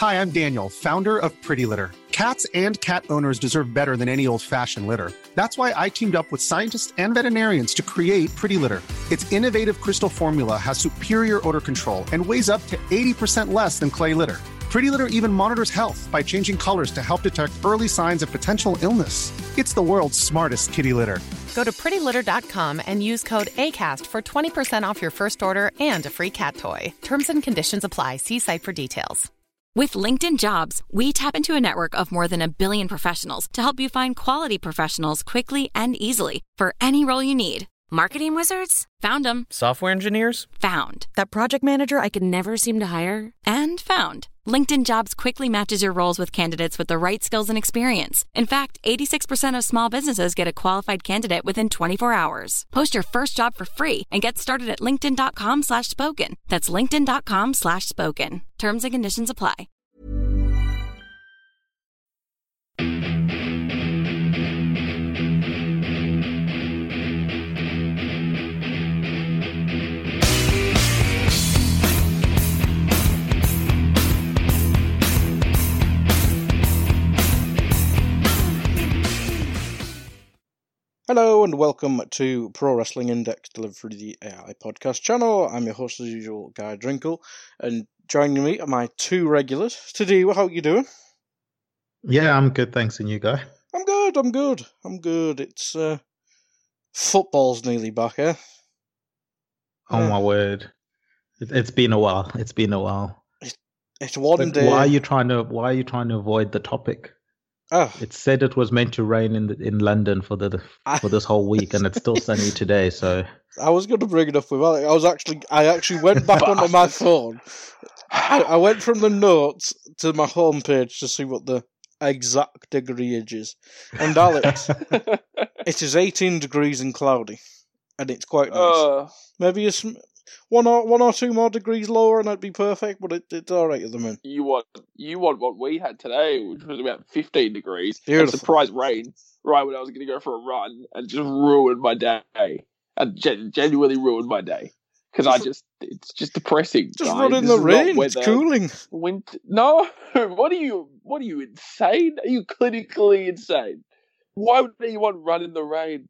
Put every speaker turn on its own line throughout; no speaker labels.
Hi, I'm Daniel, founder of Pretty Litter. Cats and cat owners deserve better than any old-fashioned litter. That's why I teamed up with scientists and veterinarians to create Pretty Litter. Its innovative crystal formula has superior odor control and weighs up to 80% less than clay litter. Pretty Litter even monitors health by changing colors to help detect early signs of potential illness. It's the world's smartest kitty litter.
Go to prettylitter.com and use code ACAST for 20% off your first order and a free cat toy. Terms and conditions apply. See site for details.
With LinkedIn Jobs, we tap into a network of more than 1 billion professionals to help you find quality professionals quickly and easily for any role you need. Marketing wizards? Found them.
Software engineers?
Found. That project manager I could never seem to hire? And found. LinkedIn Jobs quickly matches your roles with candidates with the right skills and experience. In fact, 86% of small businesses get a qualified candidate within 24 hours. Post your first job for free and get started at linkedin.com/spoken. That's linkedin.com/spoken. Terms and conditions apply.
Hello and welcome to Pro Wrestling Index, delivered through the AI podcast channel. I'm your host as usual, Guy Drinkle, and joining me are my two regulars. Today, how are you doing?
Yeah, I'm good, thanks, and you, Guy?
I'm good. It's football's nearly back, eh?
Oh my word! It's been a while.
It's one day.
Why are you trying to avoid the topic?
Oh.
It said it was meant to rain in London for this whole week, and it's still sunny today. So
I was going to bring it up with Alex. I actually went back onto my phone. I went from the notes to my homepage to see what the exact degreeage is. And Alex, it is 18 degrees and cloudy, and it's quite nice. Maybe it's one or two more degrees lower, and that'd be perfect. But it's all right at the moment.
You want what we had today, which was about 15 degrees.
Beautiful.
And surprise rain right when I was going to go for a run, and just ruined my day. And genuinely ruined my day because it's just depressing.
Just run in the rain. It's cooling.
No, what are you insane? Are you clinically insane? Why would anyone run in the rain?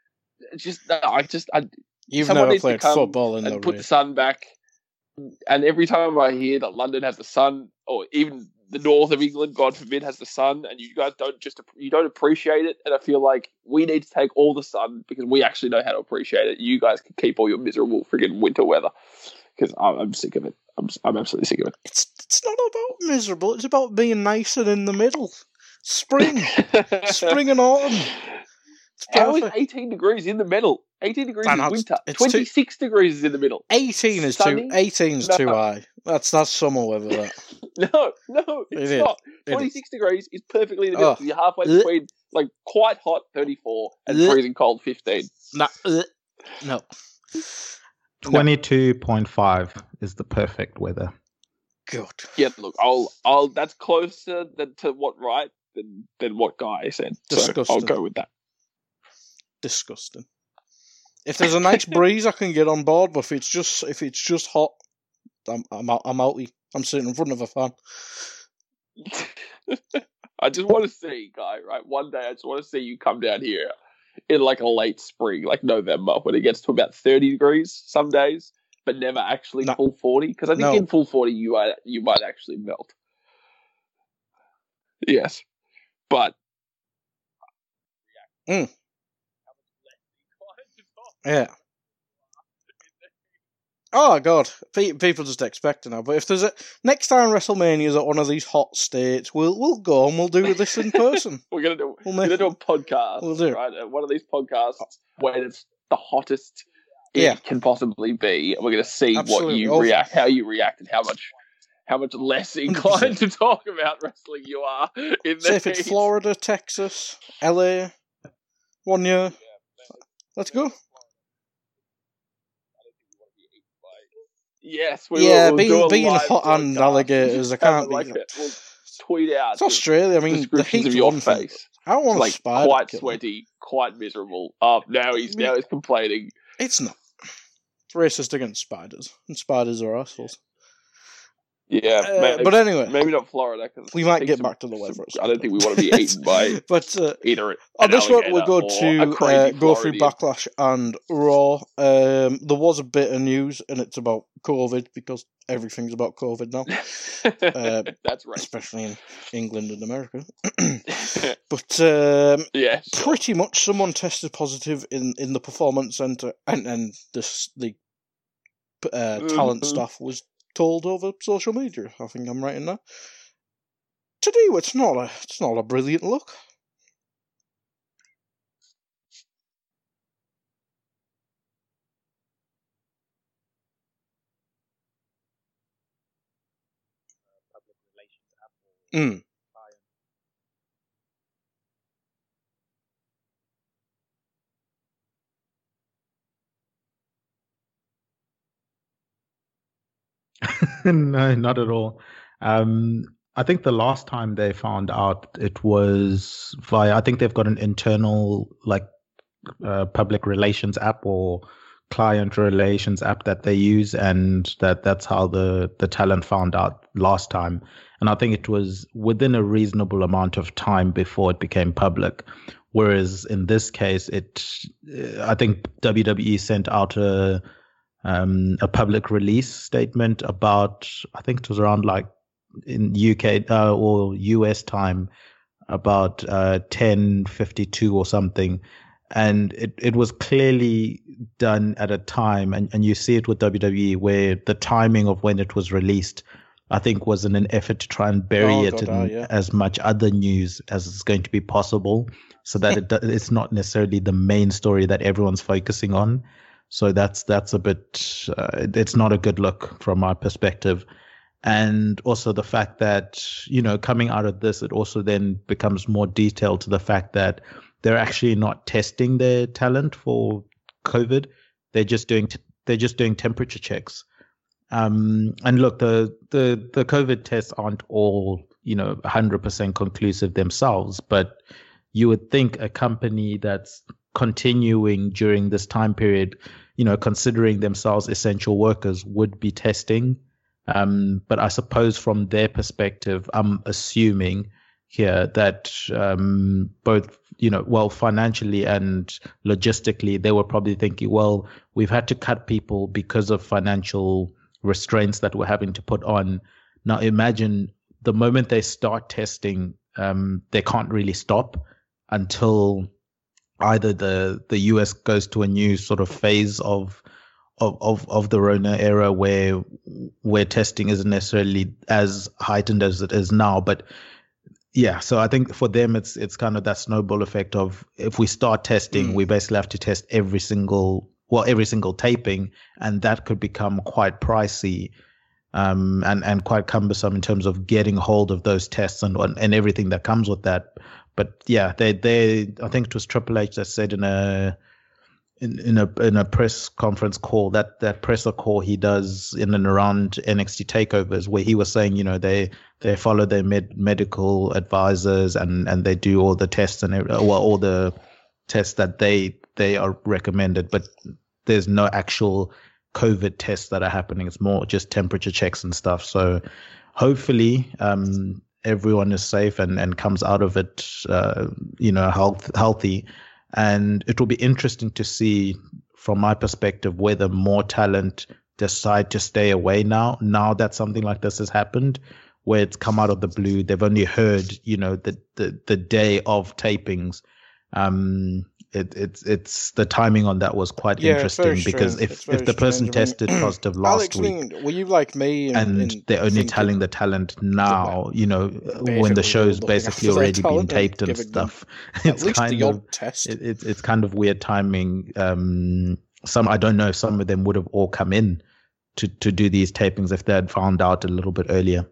You've never played football in the rain.
Put the sun back. And every time I hear that London has the sun, or even the north of England, God forbid, has the sun, and you guys don't appreciate it, and I feel like we need to take all the sun because we actually know how to appreciate it. You guys can keep all your miserable friggin' winter weather because I'm sick of it. I'm absolutely sick of it.
It's not about miserable. It's about being nice and in the middle. Spring and autumn.
How is 18 degrees in the middle? 18 degrees is winter. 26 degrees is in the middle.
18 is too high. That's summer weather. That.
No, it's not. 26 degrees is perfectly in the middle. You're halfway between like quite hot 34 and freezing cold 15.
No.
22.5 is the perfect weather.
Good.
Yeah, look, I'll that's closer to what than what Guy said.
Disgusting.
So I'll go with that.
Disgusting. If there's a nice breeze, I can get on board. But if it's just hot, I'm outie. I'm sitting in front of a fan.
I just want to see, Guy. Right, one day I just want to see you come down here in like a late spring, like November, when it gets to about 30 degrees some days, but never actually full 40. Because I think in full 40 you might actually melt. Yes, but.
Yeah. Oh god, people just expect it now. But if there's next time WrestleMania's at one of these hot states, we'll go and we'll do this in person.
We're gonna do a podcast.
We'll do
right at one of these podcasts where it's the hottest it can possibly be, and we're gonna see what you react, how you react, and how much less inclined 100%. To talk about wrestling you are in the
if it's Florida, Texas, LA, 1 year. Let's go.
Yes,
we'll being hot and alligators, I can't be.
We'll tweet out.
It's Australia. I mean, the heat's
of your face.
I don't want
like
a spider.
Quite sweaty, quite miserable. Now he's complaining.
It's not. It's racist against spiders, and spiders are assholes.
Yeah,
but anyway,
maybe not Florida.
We might get back to the weather.
I don't think we want to be eaten by
but
either.
On this one, we're going
to
go through Backlash and Raw. There was a bit of news, and it's about COVID because everything's about COVID now.
That's right,
especially in England and America. But
yeah,
pretty much someone tested positive in the performance center, and the talent staff was told over social media. I think I'm right in that. To do, it's not a brilliant look.
No, not at all. I think the last time they found out, it was via, I think they've got an internal public relations app or client relations app that they use, and that's how the talent found out last time. And I think it was within a reasonable amount of time before it became public. Whereas in this case, I think WWE sent out a public release statement about, I think it was around in UK or US time, about 10:52 or something. And it was clearly done at a time, and you see it with WWE where the timing of when it was released, I think, was in an effort to try and bury as much other news as is going to be possible, so that it's not necessarily the main story that everyone's focusing on. So that's a bit, it's not a good look from my perspective. And also the fact that, coming out of this, it also then becomes more detailed to the fact that they're actually not testing their talent for COVID. They're just doing temperature checks. And look, the COVID tests aren't all, 100% conclusive themselves, but you would think a company that's continuing during this time period, considering themselves essential workers, would be testing. But I suppose from their perspective, I'm assuming here that both, financially and logistically, they were probably thinking, well, we've had to cut people because of financial restraints that we're having to put on. Now imagine the moment they start testing, they can't really stop until either the US goes to a new sort of phase of the Rona era where testing isn't necessarily as heightened as it is now. But yeah, so I think for them it's kind of that snowball effect of, if we start testing, we basically have to test every single taping, and that could become quite pricey and quite cumbersome in terms of getting hold of those tests and everything that comes with that. But yeah, they I think it was Triple H that said in a press conference call, that presser call he does in and around NXT takeovers, where he was saying, they follow their medical advisors and they do all the tests all the tests that they are recommended, but there's no actual COVID tests that are happening. It's more just temperature checks and stuff. So hopefully everyone is safe and comes out of it, healthy. And it will be interesting to see, from my perspective, whether more talent decide to stay away now that something like this has happened, where it's come out of the blue. They've only heard, the day of tapings. It's the timing on that was quite interesting, because if the person tested positive last week,
were you like me
and they're only telling the talent now, when the show's basically already been taped and stuff, it's kind of it's kind of weird timing. I don't know if some of them would have all come in to do these tapings if they had found out a little bit earlier.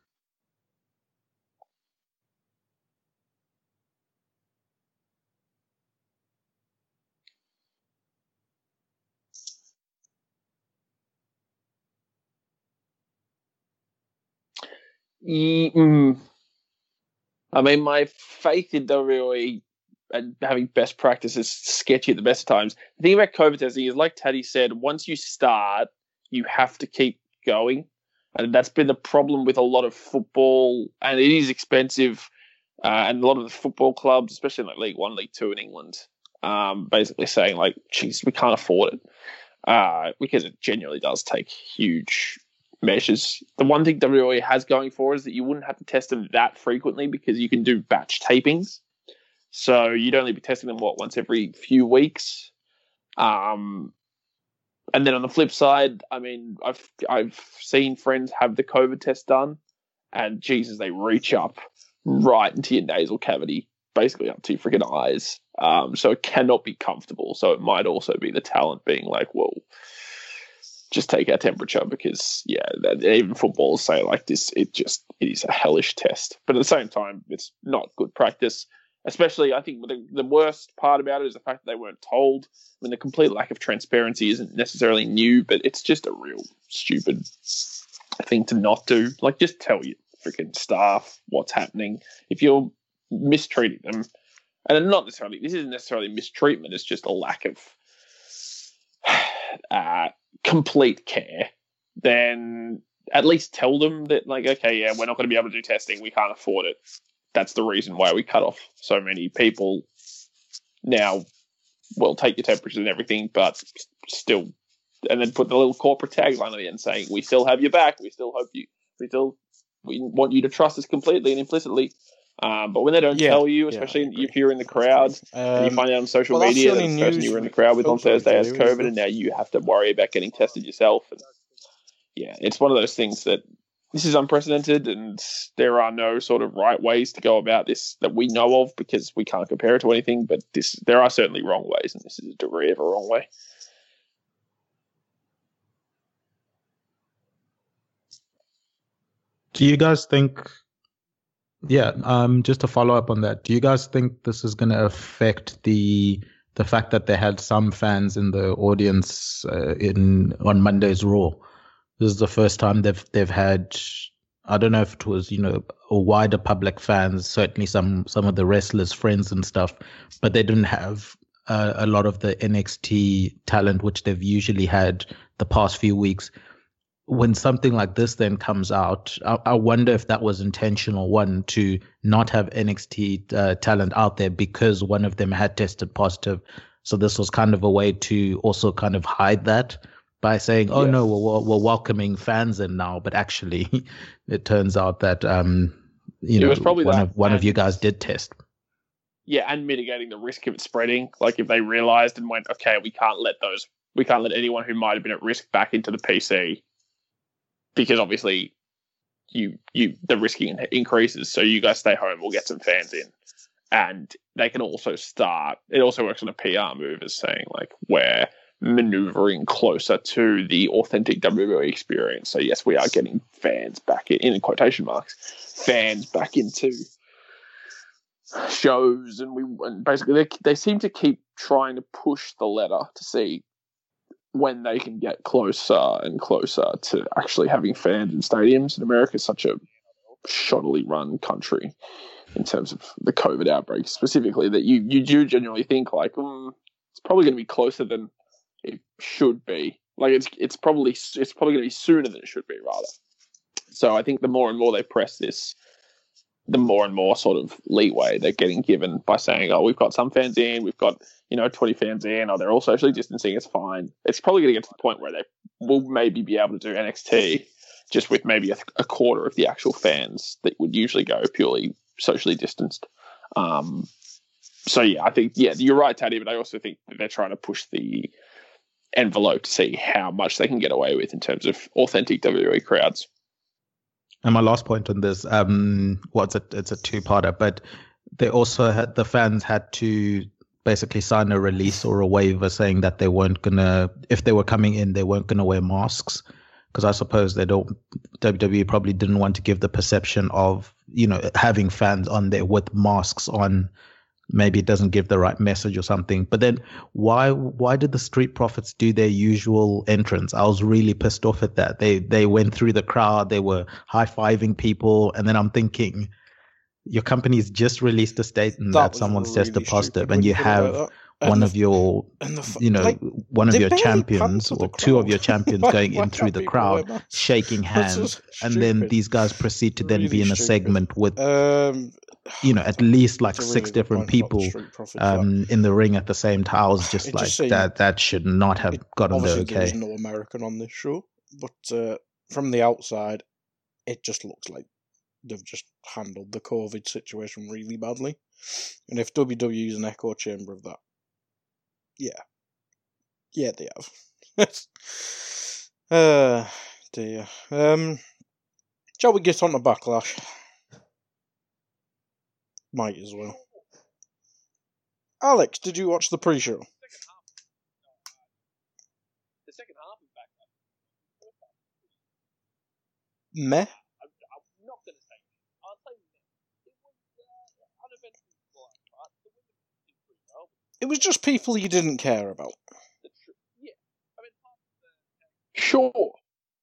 I mean, my faith in WWE and having best practice is sketchy at the best of times. The thing about COVID testing is, like Taddy said, once you start, you have to keep going. And that's been the problem with a lot of football, and it is expensive. And a lot of the football clubs, especially in like League One, League Two in England, basically saying like, geez, we can't afford it. Because it genuinely does take huge measures. The one thing WWE has going for is that you wouldn't have to test them that frequently because you can do batch tapings. So you'd only be testing them, once every few weeks. And then on the flip side, I mean, I've seen friends have the COVID test done, and Jesus, they reach up right into your nasal cavity, basically up to your freaking eyes. So it cannot be comfortable. So it might also be the talent being like, well, just take our temperature because, yeah, even footballers say like this, it is a hellish test. But at the same time, it's not good practice. Especially, I think the worst part about it is the fact that they weren't told. I mean, the complete lack of transparency isn't necessarily new, but it's just a real stupid thing to not do. Like, just tell your freaking staff what's happening. If you're mistreating them, and this isn't necessarily mistreatment, it's just a lack of complete care, then at least tell them that, like, okay, yeah, we're not going to be able to do testing. We can't afford it. That's the reason why we cut off so many people. Now, we'll take your temperatures and everything, but still, and then put the little corporate tagline at the end saying, we still have your back. We still we want you to trust us completely and implicitly. But when they don't tell you, especially if you're in the crowd, and you find out on social media that the person you were in the crowd with on Thursday has COVID, and now you have to worry about getting tested yourself. And yeah, it's one of those things that this is unprecedented, and there are no sort of right ways to go about this that we know of because we can't compare it to anything. But there are certainly wrong ways, and this is a degree of a wrong way.
Do you guys think? Yeah, just to follow up on that, do you guys think this is going to affect the fact that they had some fans in the audience on Monday's Raw? This is the first time they've had, I don't know if it was, a wider public fans, certainly some of the wrestlers' friends and stuff, but they didn't have a lot of the NXT talent, which they've usually had the past few weeks. When something like this then comes out, I wonder if that was intentional, one, to not have NXT talent out there because one of them had tested positive. So this was kind of a way to also kind of hide that by saying, oh, no, we're welcoming fans in now. But actually, it turns out that, it was probably one of you guys did test.
Yeah, and mitigating the risk of it spreading. Like if they realized and went, okay, we can't let anyone who might have been at risk back into the PC. Because obviously, the risking increases. So you guys stay home. We'll get some fans in, and they can also start. It also works on a PR move, as saying like we're maneuvering closer to the authentic WWE experience. So yes, we are getting fans back in quotation marks, fans back into shows, and basically they seem to keep trying to push the ladder to see when they can get closer and closer to actually having fans in stadiums. And America is such a shoddily run country in terms of the COVID outbreak specifically that you do genuinely think like it's probably going to be closer than it should be. Like it's probably going to be sooner than it should be rather. So I think the more and more they press this, the more and more sort of leeway they're getting given by saying, oh, we've got some fans in, we've got 20 fans in, or they're all socially distancing, it's fine. It's probably going to get to the point where they will maybe be able to do NXT just with maybe a quarter of the actual fans that would usually go purely socially distanced. So, yeah, I think, you're right, Taddy, but I also think that they're trying to push the envelope to see how much they can get away with in terms of authentic WWE crowds.
And my last point on this, it's a two-parter, but they also had, the fans had to basically sign a release or a waiver saying that they weren't gonna, if they were coming in, they weren't gonna wear masks, because I suppose WWE probably didn't want to give the perception of, having fans on there with masks on. Maybe it doesn't give the right message or something. But then why did the Street Profits do their usual entrance? I was really pissed off at that. They went through the crowd, they were high-fiving people, and then I'm thinking, your company's just released a statement that someone's tested positive, and you have one of your, one of
they
your
barely
champions
pan to
or
the
two of
crowd.
your champions
Why-
going
why
in through
can't
the
people wear
crowd,
masks?
shaking
That's
hands,
just
and then
stupid.
these guys proceed to then be
Really
in a
stupid.
segment with, at
God,
least like
it's a
6
really good
different
point about the
people
Street Profits, that.
in the ring at the same time. I was just
It
like,
just seemed-
that should not have gotten there,
Obviously, there was
okay?
no American on this show, but from the outside, it just looks like they've just handled the COVID situation really badly. And if WWE is an echo chamber of that, yeah, they have. Dear. Shall we get on to Backlash? Might as well. Alex, did you watch the pre-show?
The second half of Backlash.
Meh.
I'm not going to say. I'll say it was uneventful for the last part. The women did pretty well.
It was just people you didn't care about.
Yeah. I mean, sure.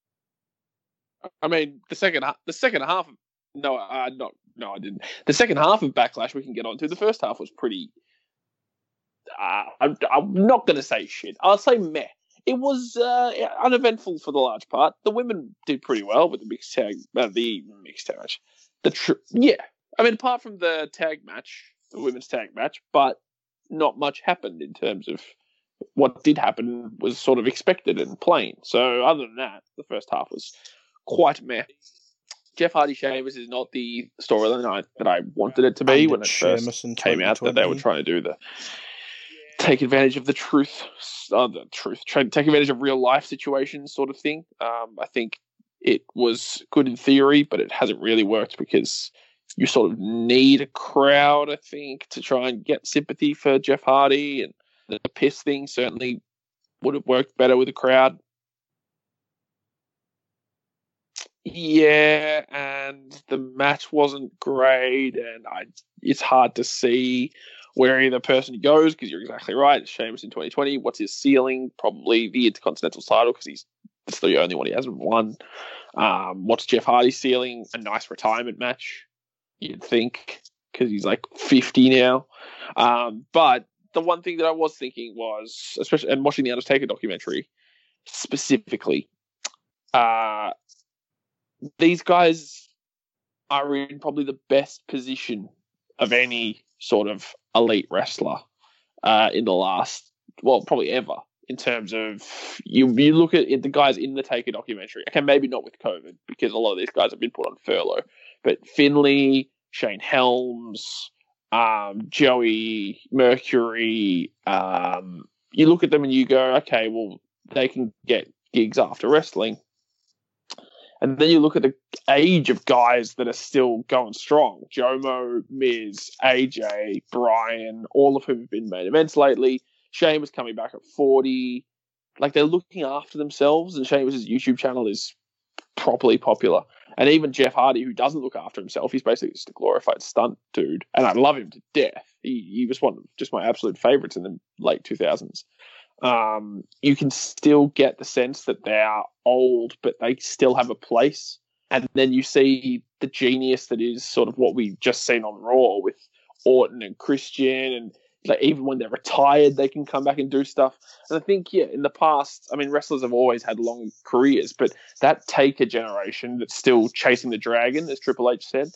I mean, the second half. No, I didn't. The second half of Backlash we can get on to. The first half was pretty. I'm not going to say shit. I'll say meh. It was uneventful for the large part. The women did pretty well with the mixed tag match. I mean, apart from the tag match, the women's tag match, but not much happened in terms of what did happen was sort of expected and plain. So other than that, the first half was quite meh. Jeff Hardy Sheamus is not the storyline that I wanted it to be
And
when it
Sheamus
first
in
came out, that they were
2020.
trying to do take advantage of take advantage of real life situations sort of thing. I think it was good in theory, but it hasn't really worked because you sort of need a crowd, I think, to try and get sympathy for Jeff Hardy, and the piss thing certainly would have worked better with a crowd. Yeah, and the match wasn't great, and it's hard to see where either person goes, because you're exactly right. It's Sheamus in 2020. What's his ceiling? Probably the Intercontinental title, because it's the only one he hasn't won. What's Jeff Hardy's ceiling? A nice retirement match, you'd think, because he's like 50 now. But the one thing that I was thinking was, especially, and watching the Undertaker documentary specifically, these guys are in probably the best position of any sort of elite wrestler in the last, well, probably ever, in terms of you look at the guys in the Taker documentary. Okay, maybe not with COVID, because a lot of these guys have been put on furlough, but Finlay, Shane Helms, Joey Mercury, you look at them and you go, okay, well, they can get gigs after wrestling. And then you look at the age of guys that are still going strong. Jomo, Miz, AJ, Brian, all of whom have been main events lately. Sheamus coming back at 40. Like, they're looking after themselves, and Sheamus' YouTube channel is properly popular. And even Jeff Hardy, who doesn't look after himself, he's basically just a glorified stunt dude. And I love him to death. He was one of just my absolute favorites in the late 2000s. You can still get the sense that they are old, but they still have a place. And then you see the genius that is sort of what we just seen on Raw with Orton and Christian, and like, even when they're retired, they can come back and do stuff. And I think, in the past, I mean, wrestlers have always had long careers, but that Taker generation that's still chasing the dragon, as Triple H said,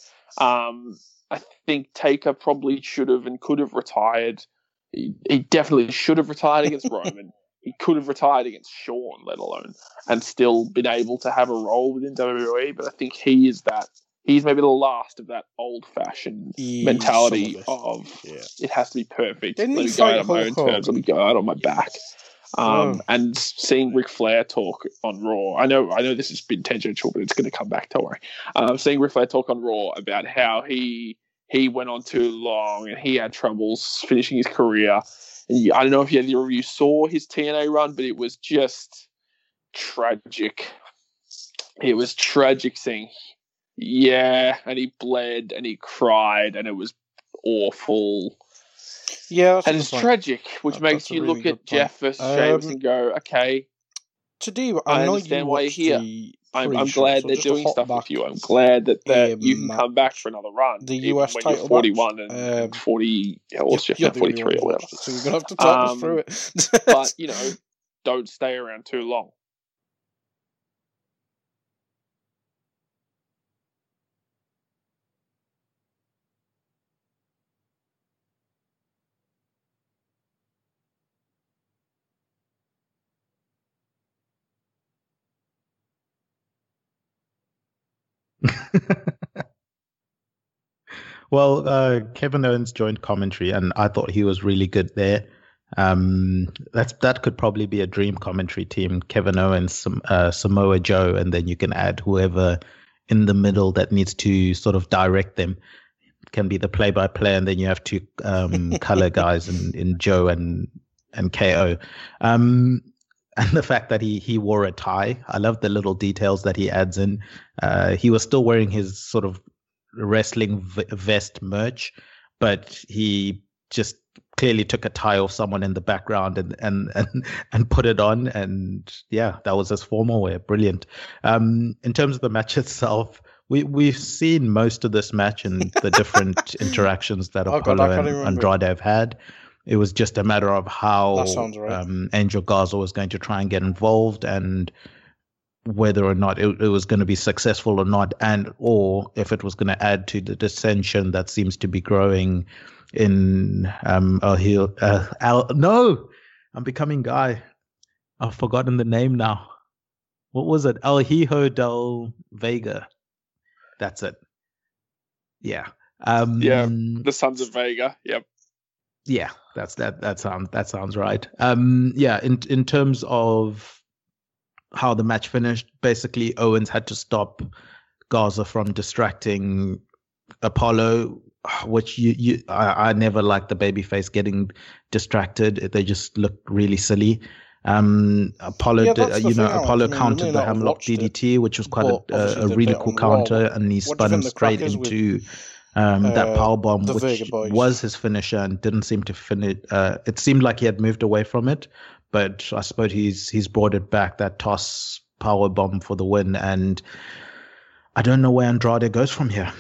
I think Taker probably should have and could have retired. He definitely should have retired against Roman. He could have retired against Shawn, let alone, and still been able to have a role within WWE. But I think he's maybe the last of that old-fashioned mentality of it has to be perfect.
Didn't
let
he
me go
fight
out on my own
Hulk
terms. Let me go out on my back. And seeing Ric Flair talk on Raw, I know this has been tangential, but it's going to come back. Don't worry. Seeing Ric Flair talk on Raw about how he went on too long and he had troubles finishing his career. And I don't know if either of you saw his TNA run, but it was just tragic. It was tragic seeing, and he bled and he cried and it was awful.
Yeah,
and it's tragic, which makes you look at Jeff versus Sheamus and go, okay.
Today,
I understand why you're here. I'm glad they're doing stuff with you. I'm glad that you can come back for another run.
The US
when
title
you're 41 and 40, or 43 or whatever.
So you're going to have to talk us through it.
But, don't stay around too long.
Well, Kevin Owens joined commentary, and I thought he was really good there. That could probably be a dream commentary team: Kevin Owens, Samoa Joe, and then you can add whoever in the middle that needs to sort of direct them. It can be the play-by-play, and then you have two color guys in Joe and KO. And the fact that he wore a tie, I love the little details that he adds in. He was still wearing his sort of wrestling vest merch, but he just clearly took a tie off someone in the background and put it on, and yeah, that was his formal wear. Brilliant. In terms of the match itself, we've seen most of this match and the different interactions that Apollo and Andrade have had. It was just a matter of how Angel Garza was going to try and get involved, and whether or not it was going to be successful or not, or if it was going to add to the dissension that seems to be growing in no, I'm becoming Guy. I've forgotten the name now. What was it? El Hijo del Vega. That's it. Yeah.
The Sons of Vega. Yep.
Yeah, that sounds right. In terms of how the match finished, basically Owens had to stop Garza from distracting Apollo, which I never liked the babyface getting distracted. They just looked really silly. Apollo countered the Hamlock DDT, which was quite a really cool counter, and he spun him straight into that powerbomb, which was his finisher and didn't seem to finish. It seemed like he had moved away from it, but I suppose he's brought it back, that toss powerbomb for the win, and I don't know where Andrade goes from here.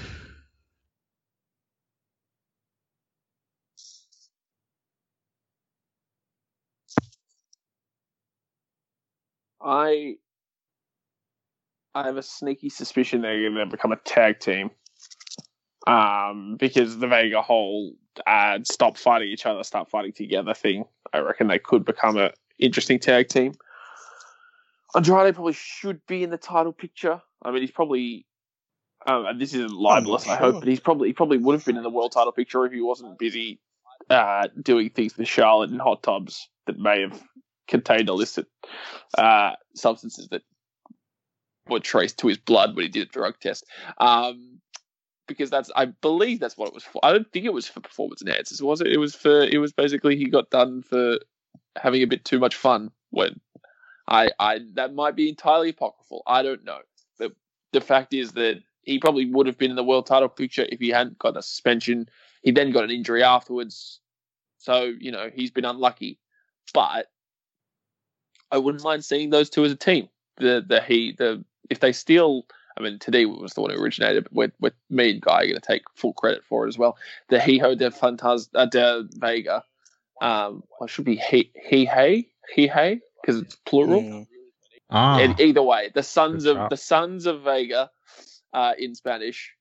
I have a sneaky suspicion they're going to become a tag team. Because the Vega whole stop fighting each other, start fighting together thing, I reckon they could become an interesting tag team. Andrade probably should be in the title picture. I mean, he's probably, and this isn't libelous, I hope, but he probably would have been in the world title picture if he wasn't busy doing things with Charlotte and hot tubs that may have contained illicit substances that were traced to his blood when he did a drug test. Because I believe that's what it was for. I don't think it was for performance enhancers, was it? It was basically he got done for having a bit too much fun. When that might be entirely apocryphal. I don't know. But the fact is that he probably would have been in the world title picture if he hadn't got a suspension. He then got an injury afterwards, so he's been unlucky. But I wouldn't mind seeing those two as a team. If they still. I mean, Teddy was the one who originated, but with me and Guy are going to take full credit for it as well. The Hijo de Vega, it should be He, because it's plural. And either way, the sons of Vega, in Spanish.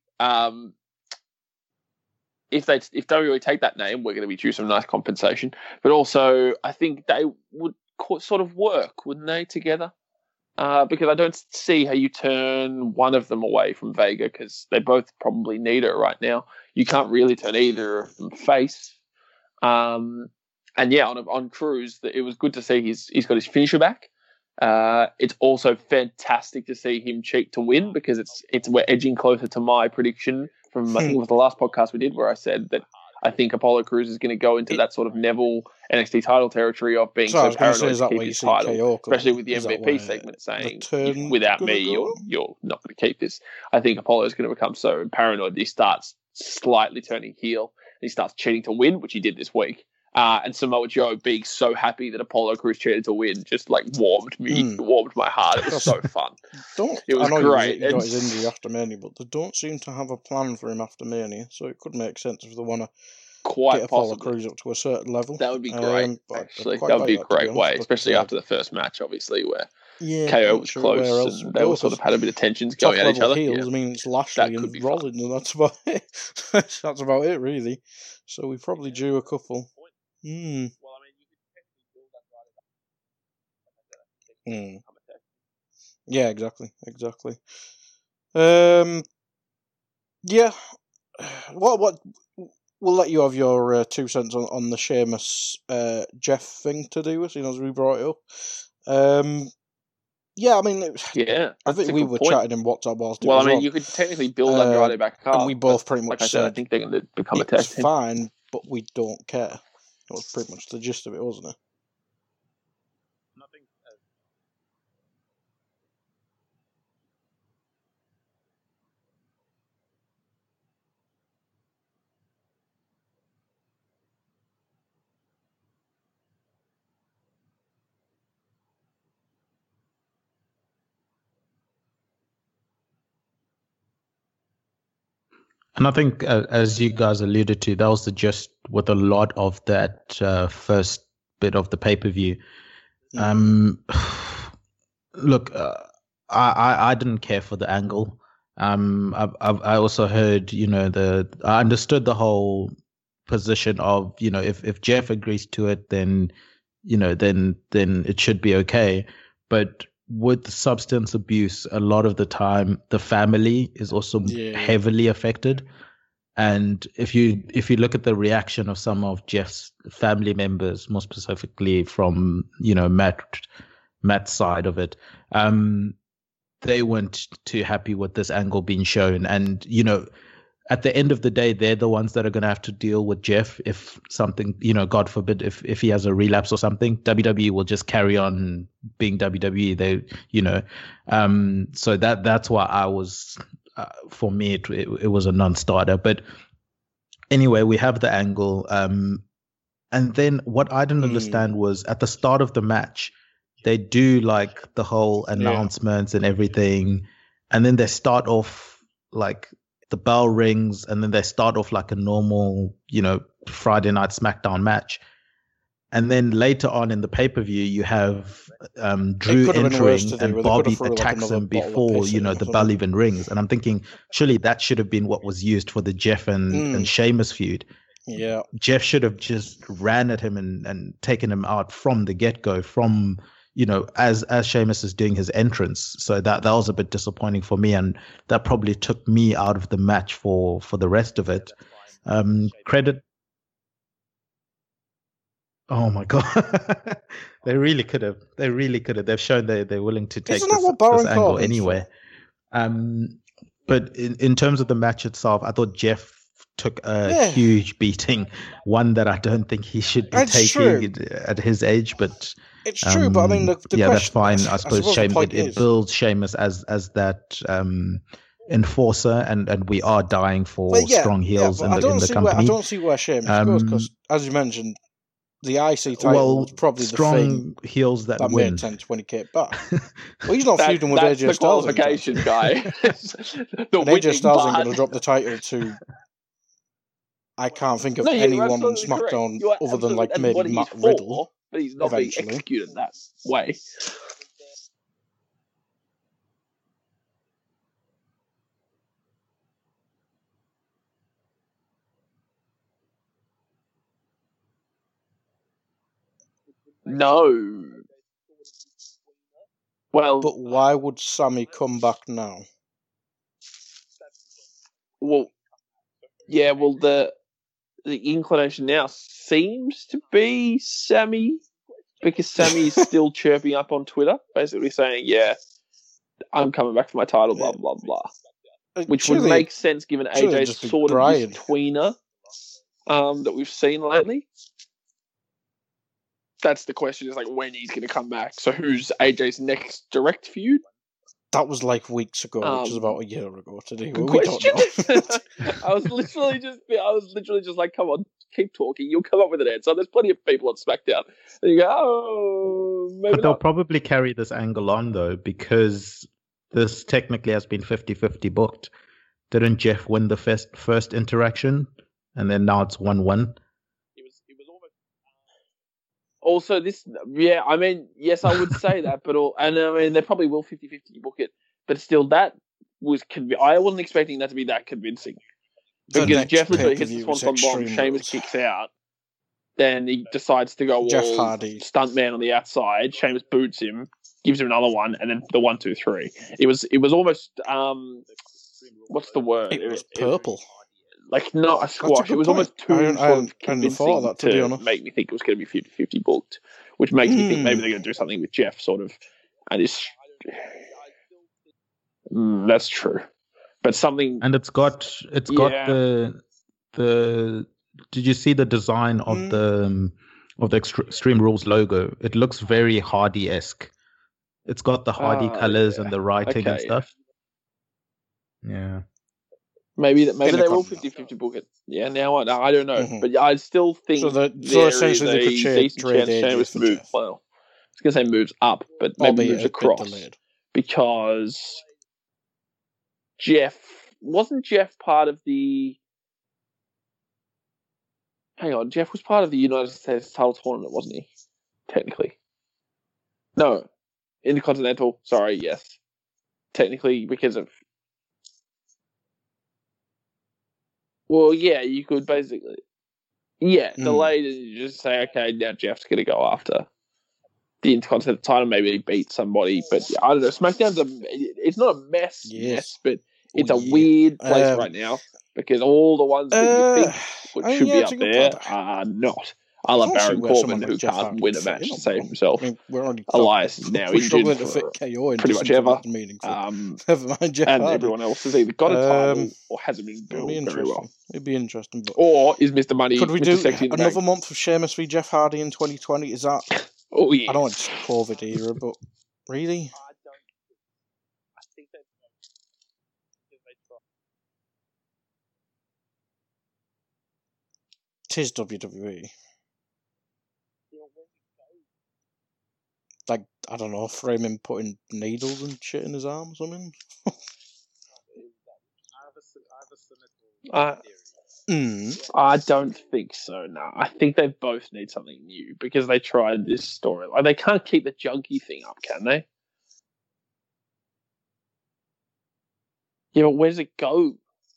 If WWE take that name, we're going to be due some nice compensation. But also, I think they would sort of work, wouldn't they, together? Because I don't see how you turn one of them away from Vega, because they both probably need her right now. You can't really turn either of them face. And yeah, on Cruz, it was good to see he's got his finisher back. It's also fantastic to see him cheat to win, because we're edging closer to my prediction from I think it was the last podcast we did, where I said that I think Apollo Crews is going to go into that sort of Neville NXT title territory of being so paranoid to keep his title, especially with the MVP segment saying, without me, you're not going to keep this. I think Apollo is going to become so paranoid that he starts slightly turning heel, and he starts cheating to win, which he did this week. And Samoa Joe being so happy that Apollo Crews cheated to win just like warmed my heart. It was so fun. It was great.
He got his injury after Mania, but they don't seem to have a plan for him after Mania, so it could make sense if they want to get Apollo Crews up to a certain level.
That would be great. Actually, that would be a great way, especially after the first match, obviously, where KO was close and they all sort of had a bit of tensions going at each other.
Heels, I mean, it's Lashley and Rollins, and that's about it. That's about it, really. So we probably drew a couple. Yeah, exactly. Yeah. What? We'll let you have your 2 cents on the Sheamus Jeff thing to do with, as we brought it up. Yeah, I mean, I think we were chatting in WhatsApp whilst
well, I mean, you could technically build Andrade back up.
And we both pretty much said,
I think they're going to become a tag team.
It's fine, but we don't care. That was pretty much the gist of it, wasn't it?
And I think, as you guys alluded to, that was the gist with a lot of that first bit of the pay-per-view. Look, I didn't care for the angle. I also heard, I understood the whole position of, if Jeff agrees to it, then it should be okay. But with substance abuse, a lot of the time, the family is also heavily affected. And if you look at the reaction of some of Jeff's family members, more specifically from, Matt's side of it, they weren't too happy with this angle being shown. And, at the end of the day, they're the ones that are going to have to deal with Jeff if something, God forbid, if he has a relapse or something. WWE will just carry on being WWE. So that's why I was, for me, it was a non-starter. But anyway, we have the angle. And then what I didn't understand was at the start of the match, they do like the whole announcements and everything. And then they start off like the bell rings, and then they start off like a normal, Friday night SmackDown match. And then later on in the pay-per-view, you have Drew entering and Bobby attacks him before, the bell even rings. And I'm thinking, surely that should have been what was used for the Jeff and Sheamus feud.
Yeah.
Jeff should have just ran at him and taken him out from the get-go, from, as Sheamus is doing his entrance. So that was a bit disappointing for me, and that probably took me out of the match for the rest of it. Credit. Oh my God. They really could have. They've shown they're willing to take this angle anyway. But in terms of the match itself, I thought Jeff took a huge beating, one that I don't think he should be taking at his age, but
it's true. But I mean, the question,
that's fine. I suppose it builds Sheamus as that enforcer, and we are dying for strong heels in the company.
I don't see where Sheamus goes, because as you mentioned, the IC title was probably
strong
the thing
heels that win.
Made 10, 20k back. Well, he's not feuding with AJ Styles.
That's the qualification, guy.
AJ Styles ain't going to drop the title to... I can't think of anyone on SmackDown other than maybe Matt Riddle.
But he's not being executed that way. No. Well,
but why would Sammy come back now?
Well, the inclination now seems to be Sammy, because Sammy is still chirping up on Twitter, basically saying, I'm coming back for my title, blah, blah, blah. Which would make sense given AJ's sort of this tweener that we've seen lately. That's the question, is like when he's going to come back. So who's AJ's next direct feud?
That was like weeks ago, which is about a year ago today.
Good
We don't
question.
know.
I was literally just like, come on, keep talking. You'll come up with an answer. There's plenty of people on SmackDown. And you go, oh, maybe
But they'll
not.
probably carry this angle on, though, because this technically has been 50-50 booked. Didn't Jeff win the first interaction? And then now it's 1-1.
It was almost. Also, this, yeah, I mean, yes, I would say that, but I mean, they probably will 50-50 book it, but still, that was I wasn't expecting that to be that convincing. Because Jeff literally hits the Swanton bomb, Sheamus kicks out, then he decides to go
Jeff
all
Hardy
stuntman on the outside. Sheamus boots him, gives him another one, and then the 1, 2, 3. It was almost what's the word?
It was purple.
Like not a squash. It was almost too convincing
that, to be honest.
make me think it was going to be 50-50 booked, which makes me think maybe they're going to do something with Jeff, sort of. And it's that's true, but something.
And it's got the. Did you see the design of the Extreme Rules logo? It looks very Hardy-esque. It's got the Hardy colors and the writing and stuff. Yeah.
Maybe they will 50-50 book it. Yeah, now I don't know, but I still think
so essentially they could trade
Sheamus move. Well, I was going to say moves up, but maybe moves across because wasn't Jeff part of the. Hang on, Jeff was part of the United States title tournament, wasn't he? Technically, no, Intercontinental. Sorry, yes, technically because of. Well, yeah, you could basically, delayed and you just say, okay, now Jeff's going to go after the Intercontinental title. Maybe he beat somebody, but I don't know. SmackDown's it's not a mess, but it's a weird place right now because all the ones that you think should be up there are not. I love Baron Corbin, who can't win a match to save himself. I mean, Elias is now injured for pretty much ever.
Never mind Jeff
and
Hardy.
Everyone else has either got a title or hasn't been built very well.
It'd be interesting. But
or is Mr. Money?
Could we
Mr.
do
Sexy
another month of Sheamus v Jeff Hardy in 2020? Is that?
Oh yeah.
I know it's COVID era, but really?
I think they
Tis WWE. Like, I don't know, frame him putting needles and shit in his arm or something.
I don't think so. No, I think they both need something new because they tried this story. Like, they can't keep the junkie thing up, can they? Yeah, but where does it go?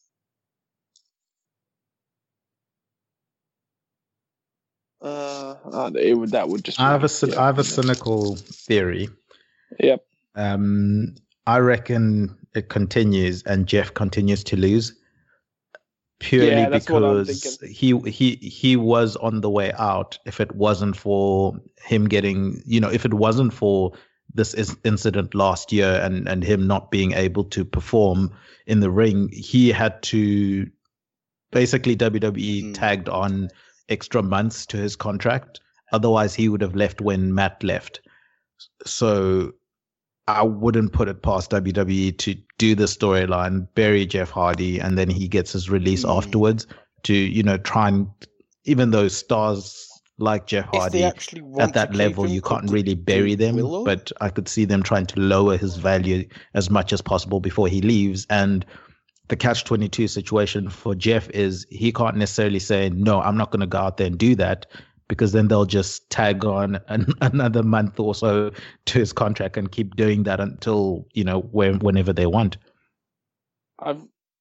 That would just.
I have a cynical theory.
Yep.
I reckon it continues and Jeff continues to lose purely because he was on the way out. If it wasn't for him getting, if it wasn't for this incident last year and him not being able to perform in the ring, he had to basically WWE tagged on extra months to his contract. Otherwise, he would have left when Matt left. So I wouldn't put it past WWE to do the storyline, bury Jeff Hardy, and then he gets his release afterwards to, try and, even though stars like Jeff Hardy at that level, you can't really bury them, but I could see them trying to lower his value as much as possible before he leaves. And the catch-22 situation for Jeff is he can't necessarily say, no, I'm not going to go out there and do that, because then they'll just tag on another month or so to his contract and keep doing that until, whenever they want.
I've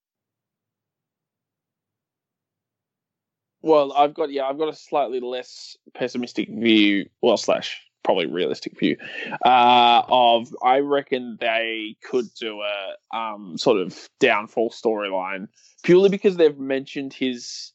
got a slightly less pessimistic view, / probably realistic view, of I reckon they could do a sort of downfall storyline purely because they've mentioned his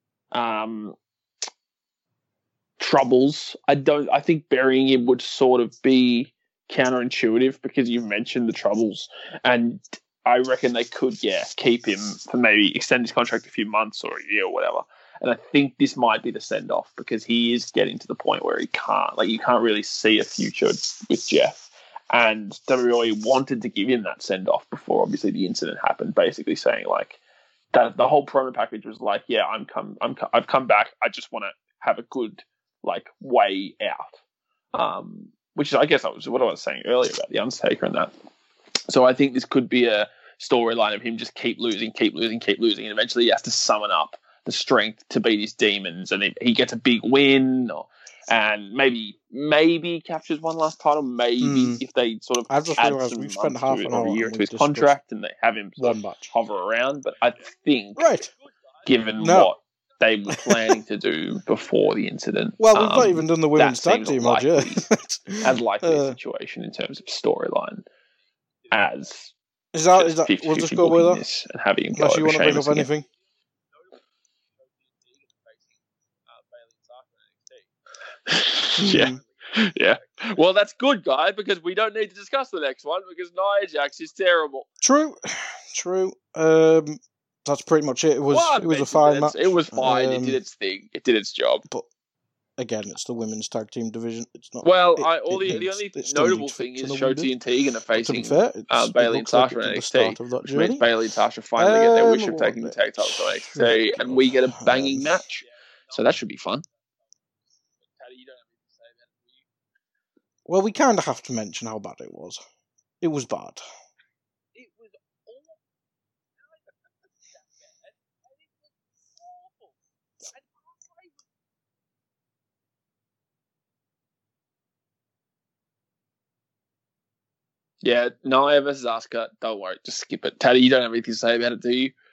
troubles. I think burying him would sort of be counterintuitive because you've mentioned the troubles, and I reckon they could keep him for maybe extend his contract a few months or a year or whatever. And I think this might be the send-off because he is getting to the point where you can't really see a future with Jeff. And WWE wanted to give him that send-off before, obviously, the incident happened, basically saying, like, that the whole promo package was like, yeah, I've come back. I just want to have a good, like, way out. Which is, I guess, that was what I was saying earlier about The Undertaker and that. So I think this could be a storyline of him just keep losing, and eventually he has to summon up the strength to beat his demons, and he gets a big win, and maybe captures one last title, maybe if they sort of
I've just
add
realised
some
we've spent
months
half
to
an hour
a year
and
to
we've
his contract, and they have him sort
one
of
match.
hover around. But I think, given
No.
what they were planning to do before the incident,
Well, we've not even done the women's tag team match yet.
as likely a situation in terms of storyline as
Is that
50-50
we'll just go with
booking
that?
this and having him go
Unless you
over
want to bring
Sheamus
up
again.
anything.
Yeah. Well, that's good, guy, because we don't need to discuss the next one because Nia Jax is terrible.
True. That's pretty much it. It was a fine match.
It was fine. It did its thing. It did its job.
But again, it's the women's tag team division. It's not.
Well,
the
only notable thing is Shotzi and Tegan are facing Bayley and Sasha in NXT, which means Bayley and Sasha finally get their wish of taking the tag titles to NXT, and we get a banging match. So that should be fun.
Well, we kind of have to mention how bad it was. It was bad.
Yeah, Nia versus Asuka. Don't worry, just skip it. Taddy, you don't have anything to say about it, do you?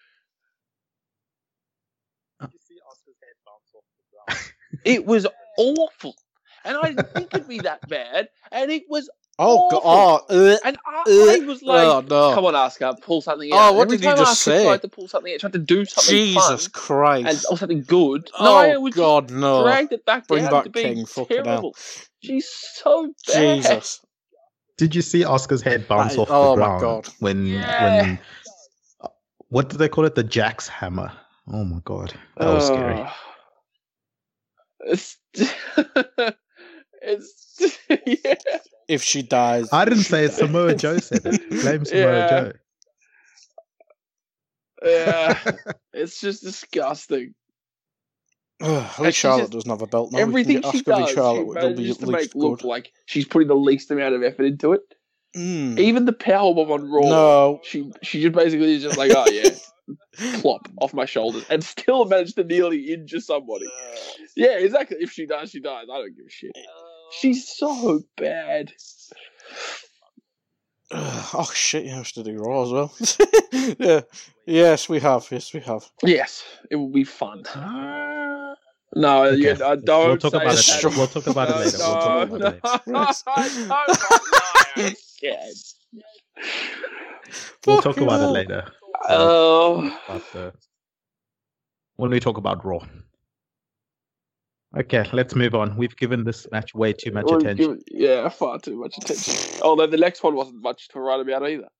It was awful, and I didn't think it'd be that bad, and it was.
Oh
awful.
God!
And I was like,
oh, no.
"Come on, Asuka, pull something out."
Oh, what did you just say?
Tried to pull something out, tried to do something
Jesus
fun
Christ!
or something good.
Oh
Nia was
God, no!
dragged it back
Bring
down
back
to being
King,
terrible. She's so bad.
Jesus!
Did you see Oscar's head bounce off the
oh
ground?
My God!
When what do they call it? The Jax hammer. Oh my God, that was scary.
It's yeah.
If she dies,
I didn't say it. Samoa Joe said it. Blame Samoa Joe.
Yeah, it's just disgusting.
At least Charlotte doesn't have a belt now.
Everything she does, she manages to make look like she's putting the least amount of effort into it. Even the powerbomb on Raw,
no,
she just basically is just like, oh yeah, plop off my shoulders, and still managed to nearly injure somebody. Yeah, exactly. If she dies, she dies. I don't give a shit. She's so bad.
Oh shit! You have to do Raw as well. Yeah. Yes, we have. Yes,
it will be fun. No,
okay.
yeah, don't.
We'll talk about it. We'll talk about it later. We'll talk about it later. When we talk about Raw. Okay, let's move on. We've given this match way too much attention.
Far too much attention. Although the next one wasn't much to write about either.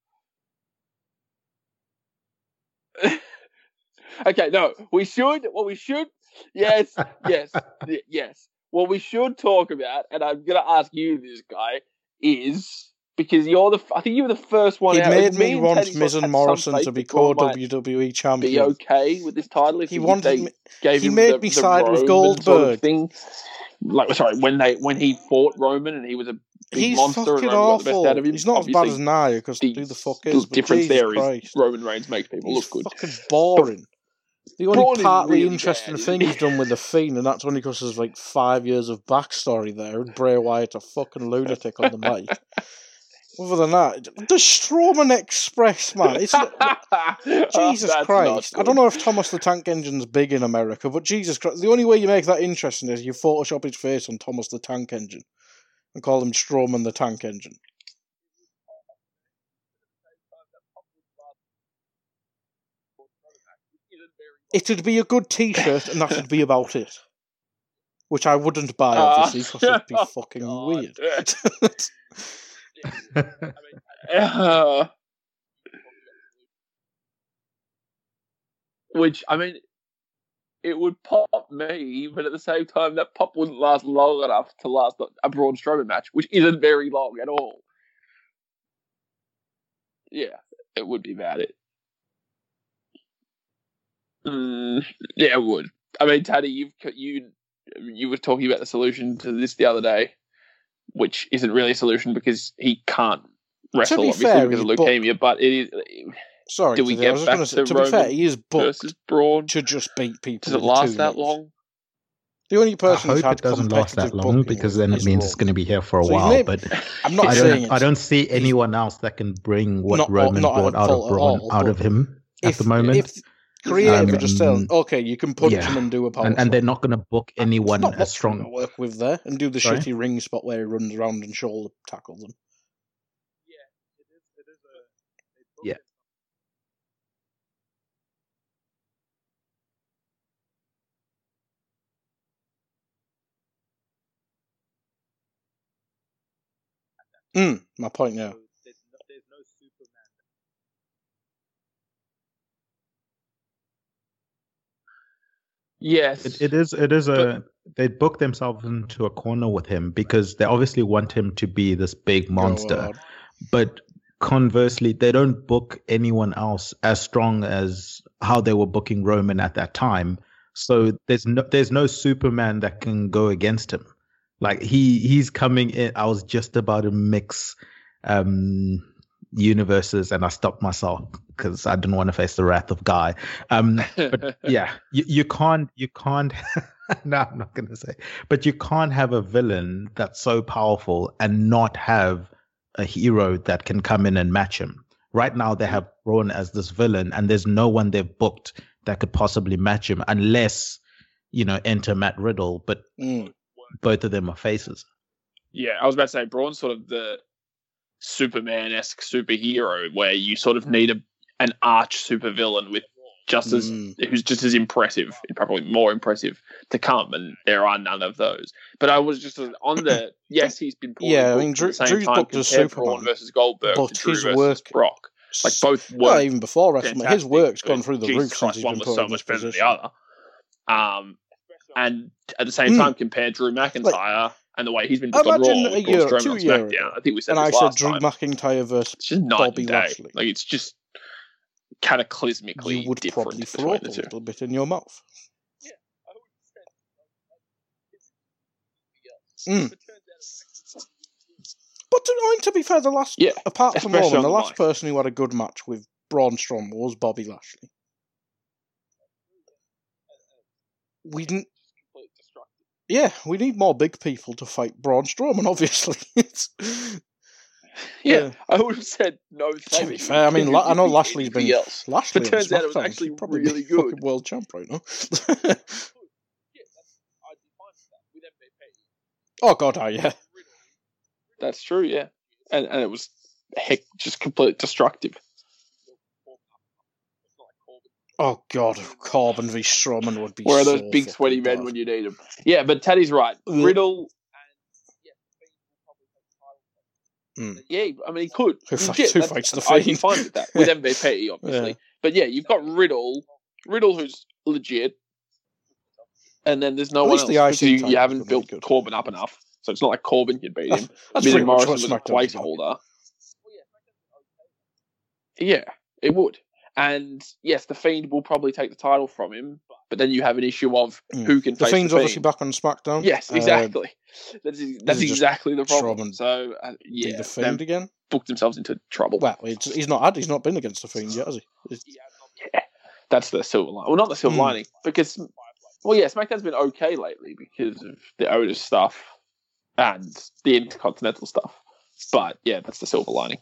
Okay, no, we should. Yes. What we should talk about, and I'm going to ask you this, guy, is because I think you were the first one.
He
out.
made me want Miz and Morrison to be co-WWE champion.
Be okay with this title if
he wanted me.
He
made me side with Goldberg.
Sort of thing. Like, sorry, when he fought Roman and he was a big monster and Roman got the best out of him.
He's not as bad as Nia because who the fuck is?
The difference there
Christ.
is Roman Reigns makes people look good.
Fucking boring. The only partly interesting thing he's done with The Fiend, and that's only because there's like 5 years of backstory there, and Bray Wyatt's a fucking lunatic on the mic. Other than that, the Strowman Express, man. It's Jesus Christ. I don't know if Thomas the Tank Engine's big in America, but Jesus Christ. The only way you make that interesting is you Photoshop his face on Thomas the Tank Engine and call him Strowman the Tank Engine. It'd be a good t-shirt and that'd be about it. Which I wouldn't buy, obviously, because it'd be fucking weird.
Which, I mean, it would pop me, but at the same time, that pop wouldn't last long enough to last a Braun Strowman match, which isn't very long at all. Yeah, it would be about it. Yeah, it would. I mean, Taddy, you were talking about the solution to this the other day, which isn't really a solution because he can't wrestle, obviously, because of leukemia. But it is.
Sorry,
do we get back to
be
Roman
fair, he is booked
versus Braun
to just beat people.
Does it last that long?
The only person
I
who's
hope
had
it doesn't last that long because then it means it's going to be here for a while. But
I'm not saying
I don't see anyone else that can bring what Roman brought out of Braun out of him at the moment.
If creative are just telling, okay, you can punch him and do a power
and they're not going to book anyone as strong.
To work with there and do the shitty ring spot where he runs around and shoulder tackles them.
Yeah.
My point now.
There's no Superman.
Yes,
it is they book themselves into a corner with him because they obviously want him to be this big monster, but conversely, they don't book anyone else as strong as how they were booking Roman at that time. So there's no Superman that can go against him. Like he's coming in. I was just about to mix universes, and I stopped myself because I didn't want to face the wrath of Guy. But yeah, you can't. No, I'm not going to say. But you can't have a villain that's so powerful and not have a hero that can come in and match him. Right now, they have Braun as this villain, and there's no one they've booked that could possibly match him, unless enter Matt Riddle. But both of them are faces.
Yeah, I was about to say Braun's sort of the Superman-esque superhero where you sort of need an arch supervillain with who's just as impressive, probably more impressive to come, and there are none of those. But I was just on the yes, he's been
Drew's booked as Superman
versus Goldberg,
but
Drew
his
versus
work,
Brock, like both work.
Well, even before WrestleMania, his work's gone through the roof
Christ,
since he's
one
been
was
put
so
in
much
this
better
position.
than the other. And at the same time, compare Drew McIntyre and the way he's been booked on Raw,
a year, 2 years
SmackDown. I think we said
and
this
I said
last
Drew
time.
McIntyre versus
It's just night
Bobby
and day.
Lashley.
Like it's just cataclysmically
You would
different
probably
between
throw up
the
a
two.
little bit in your mouth. But to be fair, apart from Roman, the last person who had a good match with Braun Strowman was Bobby Lashley. We didn't. Yeah, we need more big people to fight Braun Strowman. Obviously,
I would have said no.
To be fair, I mean, I know Lashley's been. Lashley,
but turns out it was actually
probably
really good.
World champ right now. Oh God, yeah.
That's true, yeah, and it was just completely destructive.
Oh God, Corbin v Strowman would be.
Where are those
so
big sweaty men
bad.
when you need them? Yeah, but Taddy's right. Riddle. Yeah, I mean he could.
Who fights the Fiend?
I'd be fine with that with MVP, obviously.
Yeah.
But yeah, you've got Riddle who's legit, and then there's no one else because you haven't built Corbin up enough. So it's not like Corbin could beat him.
That's
Morrison was a placeholder. Yeah, it would. And yes, the Fiend will probably take the title from him, but then you have an issue of who can face the Fiend.
Fiend's obviously back on SmackDown.
Yes, exactly. That's exactly the problem. So
the Fiend again
booked themselves into trouble.
Well, he's not been against the Fiend yet, has he?
Yeah, that's the silver lining. Well, not the silver lining because SmackDown's been okay lately because of the Otis stuff and the Intercontinental stuff. But yeah, that's the silver lining.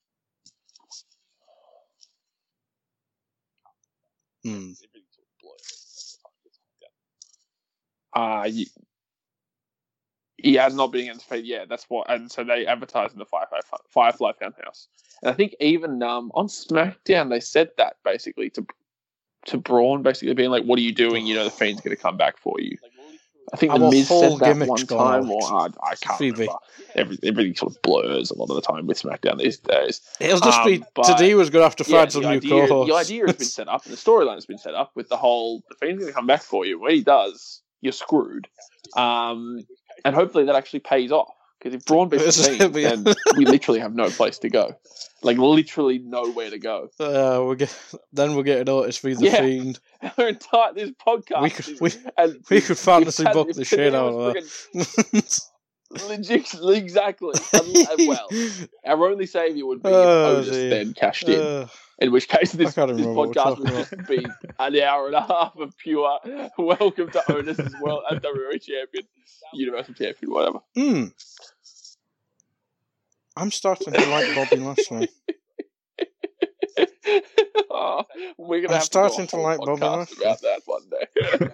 He has not been against Fate. Yeah, that's what. And so they advertised in the Firefly Funhouse. And I think even on SmackDown they said that basically to Braun, basically being like, "What are you doing? The Fiend's going to come back for you." I think the Miz said that one time, or I can't remember. Everything sort of blurs a lot of the time with SmackDown these days.
It'll just be today was going to have to find some new co-hosts.
The idea has been set up, and the storyline has been set up with the Fiend's going to come back for you. When he does, you're screwed. And hopefully that actually pays off Because if Braun beats the Fiend, then we literally have no place to go. Like, literally nowhere to go.
We'll get noticed for the Fiend.
Our entire this podcast.
We could fantasy book the shit out of that.
Exactly. Well, our only saviour would be if Otis then cashed in. In which case, this podcast would just be an hour and a half of pure welcome to Otis as well as WWE Champion, Universal Champion, whatever.
I'm starting to like Bobby Lashley.
We're gonna have starting to like Bobby Lashley about that one day.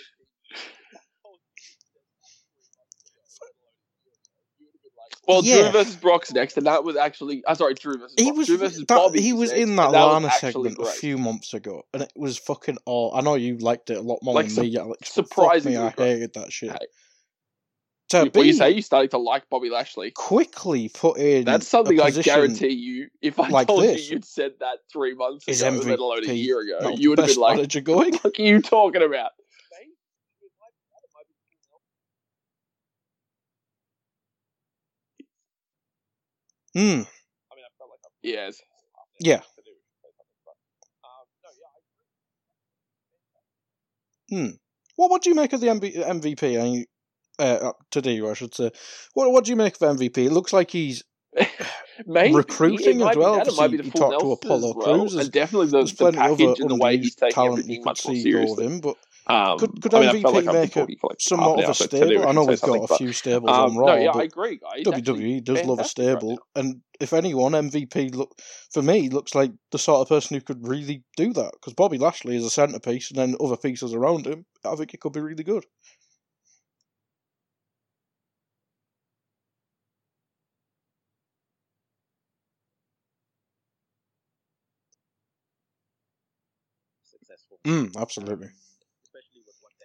Well, Drew versus Brock's next, and that was actually... Drew versus Brock. Drew versus Bobby.
He was in that Lana segment a few months ago, and it was fucking all... I know you liked it a lot more than me, Alex.
Surprisingly,
I hated that shit.
What you say? You started to like Bobby Lashley?
Quickly put in...
That's something I guarantee you, if I told you you'd said that 3 months ago, let alone a year ago, you would have been like, what the fuck are you talking about? Yes.
Yeah. What do you make of the MVP? Today, I should say. What do you make of MVP? It looks like he's recruiting as well.
It might be the
he
full
talked to Apollo Crews.
And definitely the package and the way he's taking everything much more seriously.
Him, but could MVP make somewhat of a stable? I know we've got a few stables on Raw.
I agree, guys.
WWE does love a stable, and if anyone, MVP for me looks like the sort of person who could really do that. Because Bobby Lashley is a centerpiece, and then other pieces around him. I think it could be really good. Absolutely. Especially with what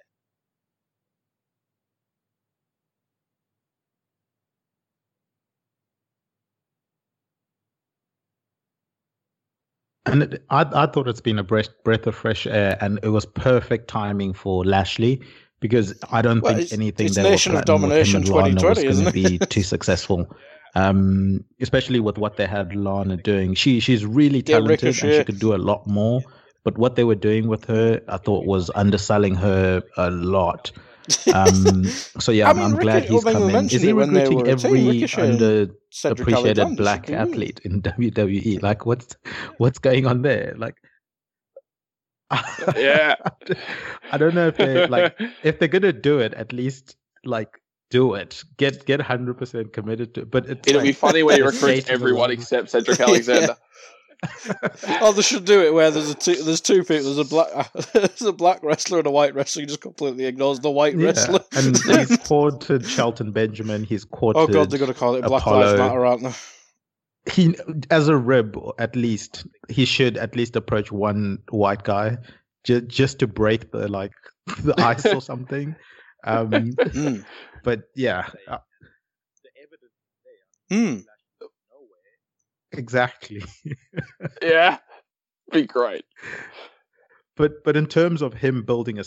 And I thought it's been a breath of fresh air, and it was perfect timing for Lashley, because I don't think anything that was planned with him and Lana was going to be too successful. Especially with what they had Lana doing. She's really talented and she could do a lot more. But what they were doing with her, I thought was underselling her a lot. So yeah, I'm glad he's come in. Is he recruiting every underappreciated black athlete in WWE? Like, what's going on there? Like,
yeah,
I don't know if they're gonna do it, at least do it. Get 100% committed to it. But
it'll be funny when you recruit everyone except Cedric Alexander.
They should do it where there's two people. There's a black wrestler and a white wrestler. He just completely ignores the white wrestler.
And he's courted Shelton Benjamin. He's courted.
Oh god, they're gonna call it Black Lives Matter, aren't they?
He, as a rib, at least he should at least approach one white guy, just to break the ice or something. But yeah, the evidence there. Exactly.
Yeah, be great.
But in terms of him building a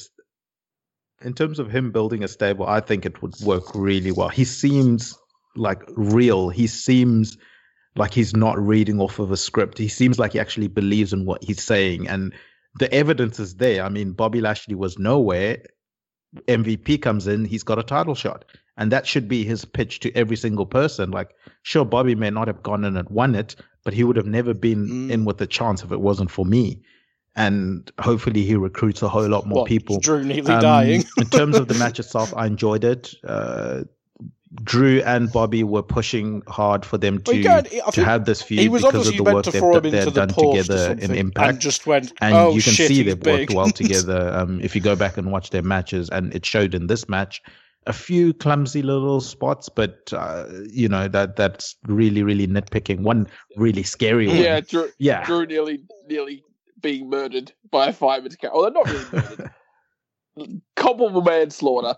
stable, I think it would work really well. He seems real. He seems like he's not reading off of a script. He seems like he actually believes in what he's saying, and the evidence is there. I mean, Bobby Lashley was nowhere. MVP comes in, he's got a title shot. And that should be his pitch to every single person. Sure, Bobby may not have gone in and won it, but he would have never been in with a chance if it wasn't for me. And hopefully he recruits a whole lot more people.
Drew nearly dying.
In terms of the match itself, I enjoyed it. Drew and Bobby were pushing hard for them to have this feud because of the work they've done together in Impact.
And just went,
and you can see they've worked well together. If you go back and watch their matches, and it showed in this match. A few clumsy little spots, but that's really, really nitpicking. One really scary one.
Yeah, Drew nearly being murdered by a fireman's carry. Well, they're not really murdered. Culpable manslaughter.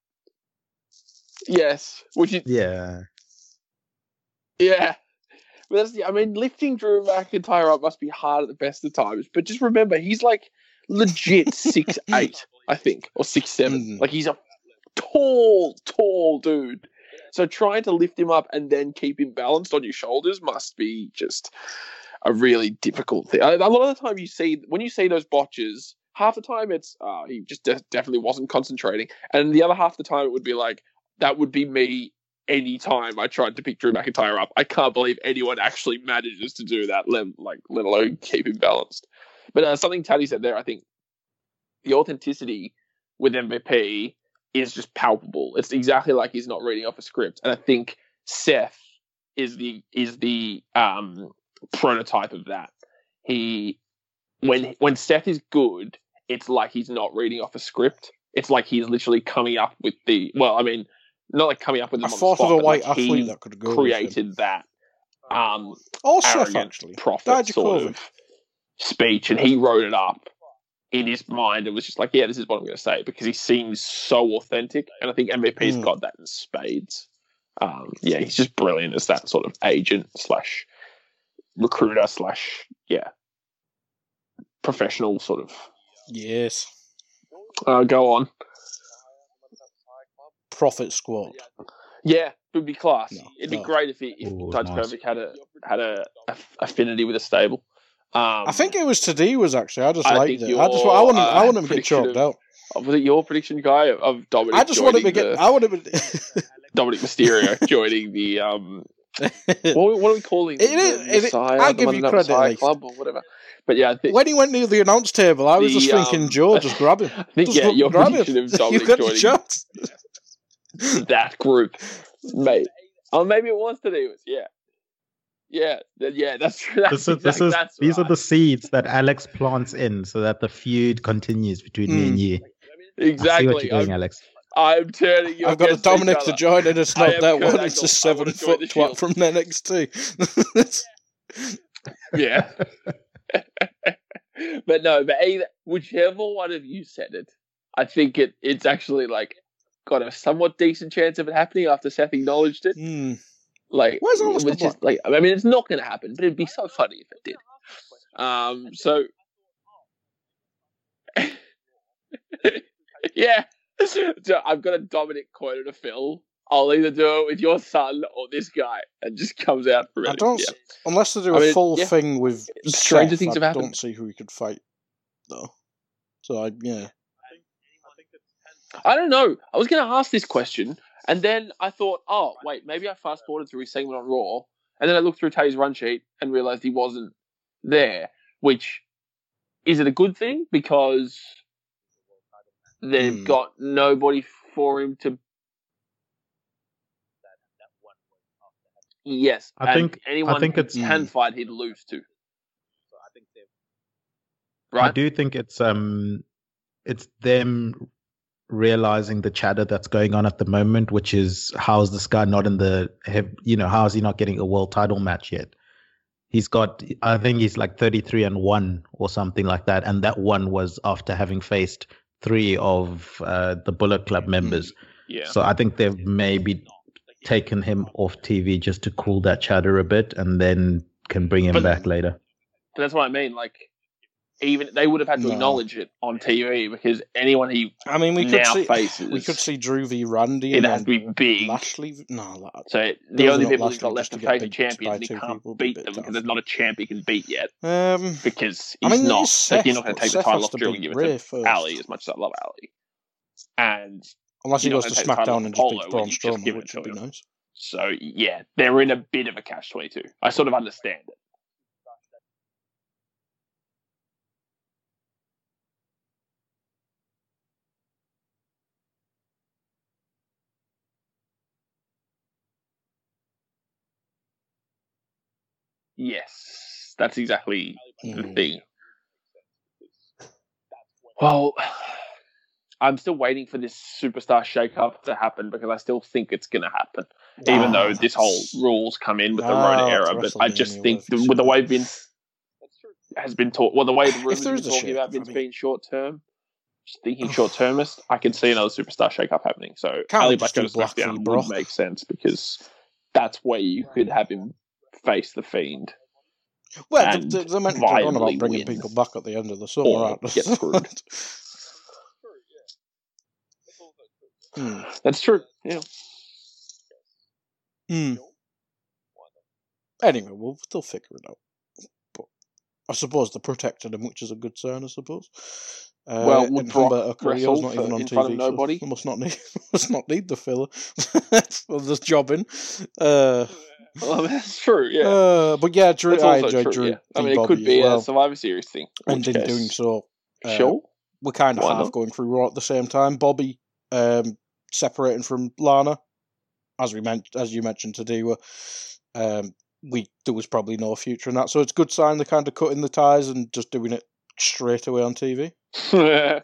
Yes, which is
yeah.
But lifting Drew McIntyre up must be hard at the best of times. But just remember, he's legit 6'8", I think, or 6'7". He's a tall dude. So trying to lift him up and then keep him balanced on your shoulders must be just a really difficult thing. A lot of the time when you see those botches, half the time it's he just definitely wasn't concentrating, and the other half the time it would be like, that would be me any time I tried to pick Drew McIntyre up. I can't believe anyone actually manages to do that, let alone keep him balanced. But something Taddy said there, I think the authenticity with MVP is just palpable. It's exactly like he's not reading off a script, and I think Seth is the prototype of that. When Seth is good, it's like he's not reading off a script. It's like he's literally coming up with not like coming up with them on the spot,
of a white
like
athlete that could go
created that
Seth, actually.
prophet sort of speech, and he wrote it up in his mind and was just like, yeah, this is what I'm going to say, because he seems so authentic, and I think MVP's got that in spades. He's just brilliant as that sort of agent / recruiter / professional sort of.
Yes.
Go on.
Profit Squad.
Yeah, it would be class.
No,
It'd be great if Titus
nice.
Kovac had a affinity with a stable.
I think it was Tadiwa's, actually. I just
I
liked
think
it. I want him to get choked out.
Was it your prediction, guy, of Dominic?
I just want him to get. I want him to.
Dominic Mysterio joining the what are we calling it?
I give you credit, like,
Club or whatever. But yeah,
when he went near the announce table, I was just thinking, Joe, just grab him.
I think your prediction of Dominic joining that group, mate. Oh, maybe it was Tadiwa's. Yeah, that's true.
These are the seeds that Alex plants in, so that the feud continues between me and you.
Exactly.
I see what you're doing, Alex.
I'm turning you.
I've got a Dominic to join, and it's not that one. It's a 7-foot twat from NXT.
Yeah. but either whichever one of you said it, I think it's actually like got a somewhat decent chance of it happening after Seth acknowledged it. Like,
where's all this
just like, I mean, it's not going to happen, but it'd be so funny if it did. So yeah. So I've got a Dominic quote to fill. I'll either do it with your son or this guy, and just comes out from it.
Unless they do a full thing with
stranger
Seth,
things have
I
happened.
don't see who he could fight though. So
I don't know. I was going to ask this question, and then I thought, oh wait, maybe I fast forwarded through his segment on Raw, and then I looked through Tay's run sheet and realized he wasn't there. Which is it a good thing because they've got nobody for him to. Yes,
I think
who can fight, he'd lose to. Right?
I do think it's them realizing the chatter that's going on at the moment, which is, how's this guy not in the, how is he not getting a world title match yet? I think he's like 33-1 or something like that, and that one was after having faced 3 of the Bullet Club members.
Yeah.
So I think they've maybe taken him off TV just to cool that chatter a bit, and then can bring him back later.
But that's what I mean. Like, even they would have had to acknowledge it on TV, because anyone he faces,
we could see Drew v Randy.
It has to be big.
Lashley,
so the only people he's got left to face are champions, and he can't beat them because there's not a champ he can beat yet. Because he's not. Seth, you're not going to take the title off Drew and give it to Ali, as much as I love Ali. And
unless he goes to SmackDown and just beats Braun Strowman, which would be nice.
So yeah, they're in a bit of a catch-22. I sort of understand it. Yes, that's exactly the thing. Well, I'm still waiting for this superstar shake-up to happen, because I still think it's going to happen, even though this whole rules come in with the Rona era. But I just think with the way Vince has been taught, the way the rumors have been talking about Vince being short-term, just thinking short-termist, I can see another superstar shake-up happening. So Ali Black goes SmackDown would make sense, because that's where you could have him face the Fiend.
Well, they're meant to go on about bringing people back at the end of the summer, aren't they?
Get screwed. That's true. Yeah.
Mm. Anyway, they'll figure it out. But I suppose they protected him, which is a good sign, I suppose.
Well, would Brock wrestle
not even on
in
TV,
front of nobody?
So must not need the filler for this jobbing.
Well, that's true, yeah.
But yeah, Drew, I enjoyed Drew.
Yeah. I mean, it could be a Survivor Series thing.
And in doing so,
sure.
We're kind of half going through Raw at the same time. Bobby separating from Lana, as you mentioned today. There was probably no future in that, so it's a good sign they're kind of cutting the ties and just doing it straight away on TV.
Yeah.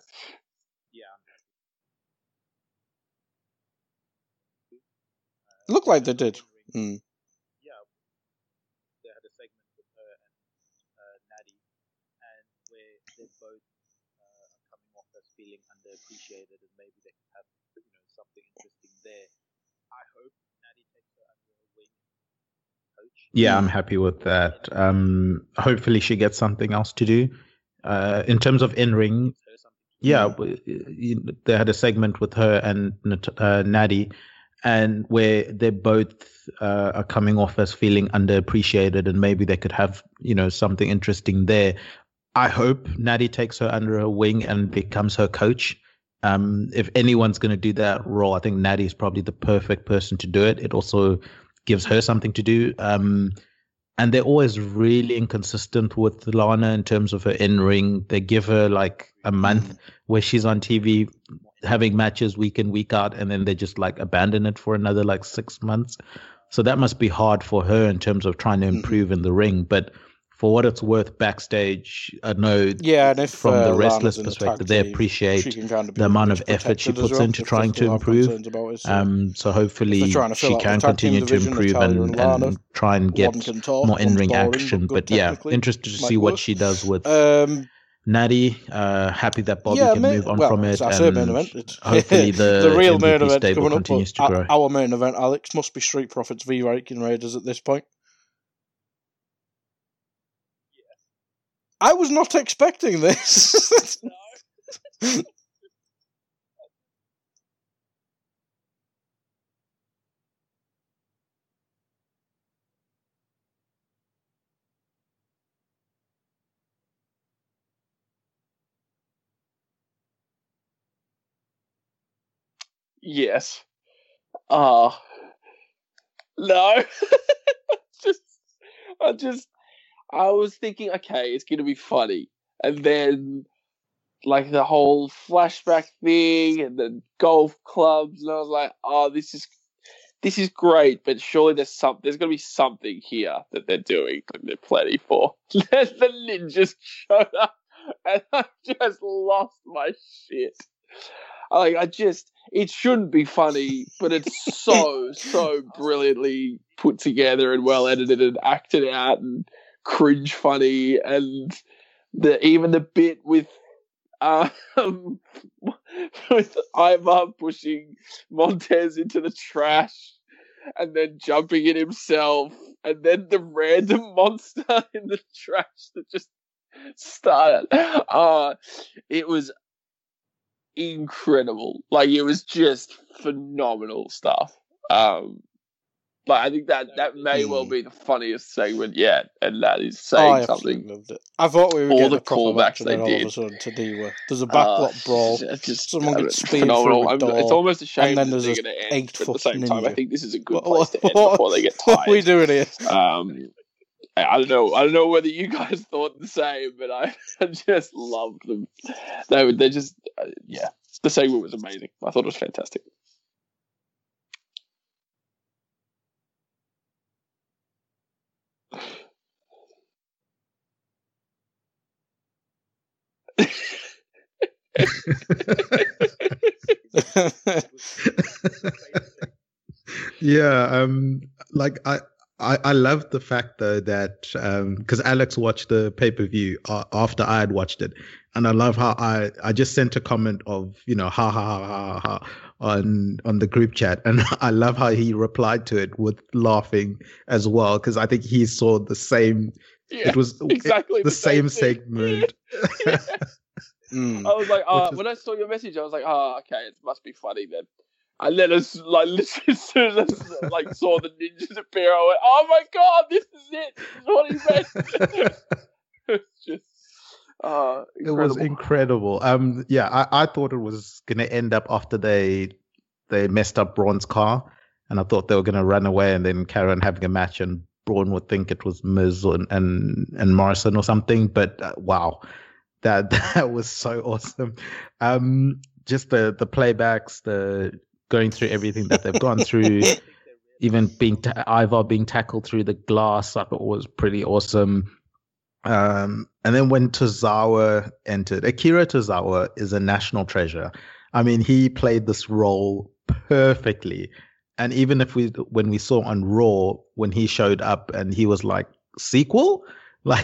Looked like they did. Mm.
Yeah, they had a segment with her and Natty, and where they're both coming off as feeling underappreciated, and maybe they could have something interesting there. I hope Natty takes her under her wing. Coach. Yeah, I'm happy with that. Hopefully she gets something else to do. In terms of in-ring, yeah, they had a segment with her and Natty, and where they both are coming off as feeling underappreciated, and maybe they could have something interesting there. I hope Natty takes her under her wing and becomes her coach. If anyone's going to do that role, I think Natty is probably the perfect person to do it. It also gives her something to do. And they're always really inconsistent with Lana in terms of her in-ring. They give her like a month where she's on TV having matches week in, week out, and then they just like abandon it for another like 6 months. So that must be hard for her in terms of trying to improve in the ring. But for what it's worth, backstage, I know
and
from the wrestlers' perspective, they appreciate the amount of effort she puts into trying to improve. So hopefully she can continue to improve and try and get more in-ring action. But yeah, interested to see what she does with Natty. Happy that Bobby can move on from it. And hopefully the
real
MVP
main event
stable continues to grow.
Our main event, Alex, must be Street Profits v Viking Raiders at this point. I was not expecting this. No.
Yes. No. I was thinking, okay, it's going to be funny. And then, like, the whole flashback thing and the golf clubs, and I was like, oh, this is great, but surely there's going to be something here that they're doing that they're planning for. Then the ninjas showed up, and I just lost my shit. It shouldn't be funny, but it's so brilliantly put together and well edited and acted out and cringe funny, and even the bit with Ivar pushing Montez into the trash and then jumping in himself, and then the random monster in the trash that just started. It was incredible. Like, it was just phenomenal stuff. I think that may well be the funniest segment yet, and that is saying something.
Loved it. I thought we were
all
getting
the
a proper match,
callbacks they
and then
did.
all of a sudden today there's a backlot brawl. Someone gets speared through a door.
It's almost a shame
and then
that
there's
they're going to end.
8
But at the same time, I think this is a good
What-
place to end before they get tired.
What are we doing here?
I don't know whether you guys thought the same, but I just loved them. They just the segment was amazing. I thought it was fantastic.
Yeah, like I love the fact though that because Alex watched the pay-per-view after I had watched it, and I love how I just sent a comment of ha ha ha ha ha on the group chat, and I love how he replied to it with laughing as well, because I think he saw the same.
Yeah,
it was
exactly
the same
thing.
segment.
I was like, when I saw your message, I was like, okay, it must be funny then. And then as literally as soon as I saw the ninjas appear, I went, "Oh my god, this is it! This is what he meant." It's just incredible.
It was incredible. I thought it was gonna end up after they messed up Braun's car, and I thought they were gonna run away and then carry on having a match, and Braun would think it was Miz and Morrison or something. But wow, that was so awesome. Just the playbacks, the going through everything that they've gone through, even Ivar being tackled through the glass, I thought was pretty awesome. And then when Tozawa entered, Akira Tozawa is a national treasure. I mean, he played this role perfectly. And even when we saw on Raw, when he showed up and he was like, sequel? Like